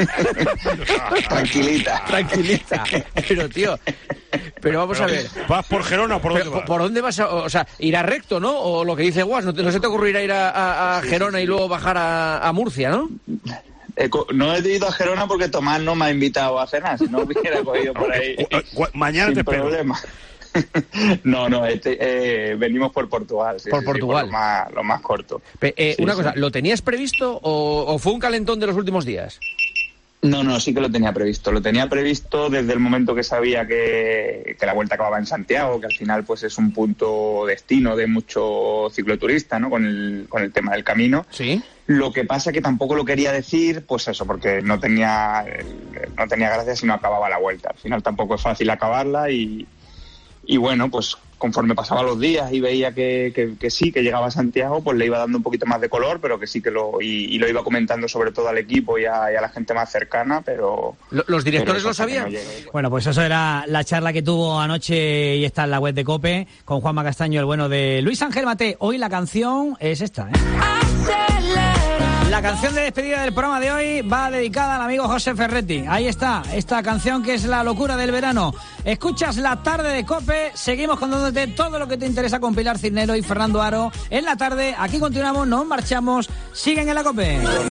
tranquilita. Tranquilita. Pero, tío, pero vamos pero, a ver. ¿Vas por Gerona o por dónde pero, vas? ¿Por dónde vas? A, o sea, irá recto, ¿no? O lo que dice Guas, ¿no, te, no se te ocurrirá ir a, a, a Gerona y luego bajar a, a Murcia, ¿no? No he ido a Gerona porque Tomás no me ha invitado a cenar, si no hubiera cogido por ahí. Mañana te espero. Problema. No, no, este, eh, venimos por Portugal. Sí, por sí, Portugal. Sí, por lo, más, lo más corto. Pe, eh, sí, una sí. cosa, ¿lo tenías previsto o, o fue un calentón de los últimos días? No, no, sí que lo tenía previsto. Lo tenía previsto desde el momento que sabía que, que la vuelta acababa en Santiago, que al final pues es un punto destino de mucho cicloturista, ¿no? Con el, con el tema del camino. Sí. Lo que pasa que tampoco lo quería decir, pues eso, porque no tenía, no tenía gracia si no acababa la vuelta. Al final tampoco es fácil acabarla y, y bueno, pues conforme pasaban los días y veía que, que, que sí, que llegaba a Santiago, pues le iba dando un poquito más de color, pero que sí que lo... Y, y lo iba comentando sobre todo al equipo y a, y a la gente más cercana, pero... ¿Los directores lo sabían? No bueno, pues eso era la charla que tuvo anoche y está en la web de COPE con Juanma Castaño, el bueno de Luis Ángel Maté. Hoy la canción es esta, ¿eh? La canción de despedida del programa de hoy va dedicada al amigo José Ferretti. Ahí está, esta canción que es la locura del verano. Escuchas La Tarde de COPE, seguimos contándote todo lo que te interesa con Pilar Cisneros y Fernando Aro en la tarde. Aquí continuamos, nos marchamos, siguen en la COPE.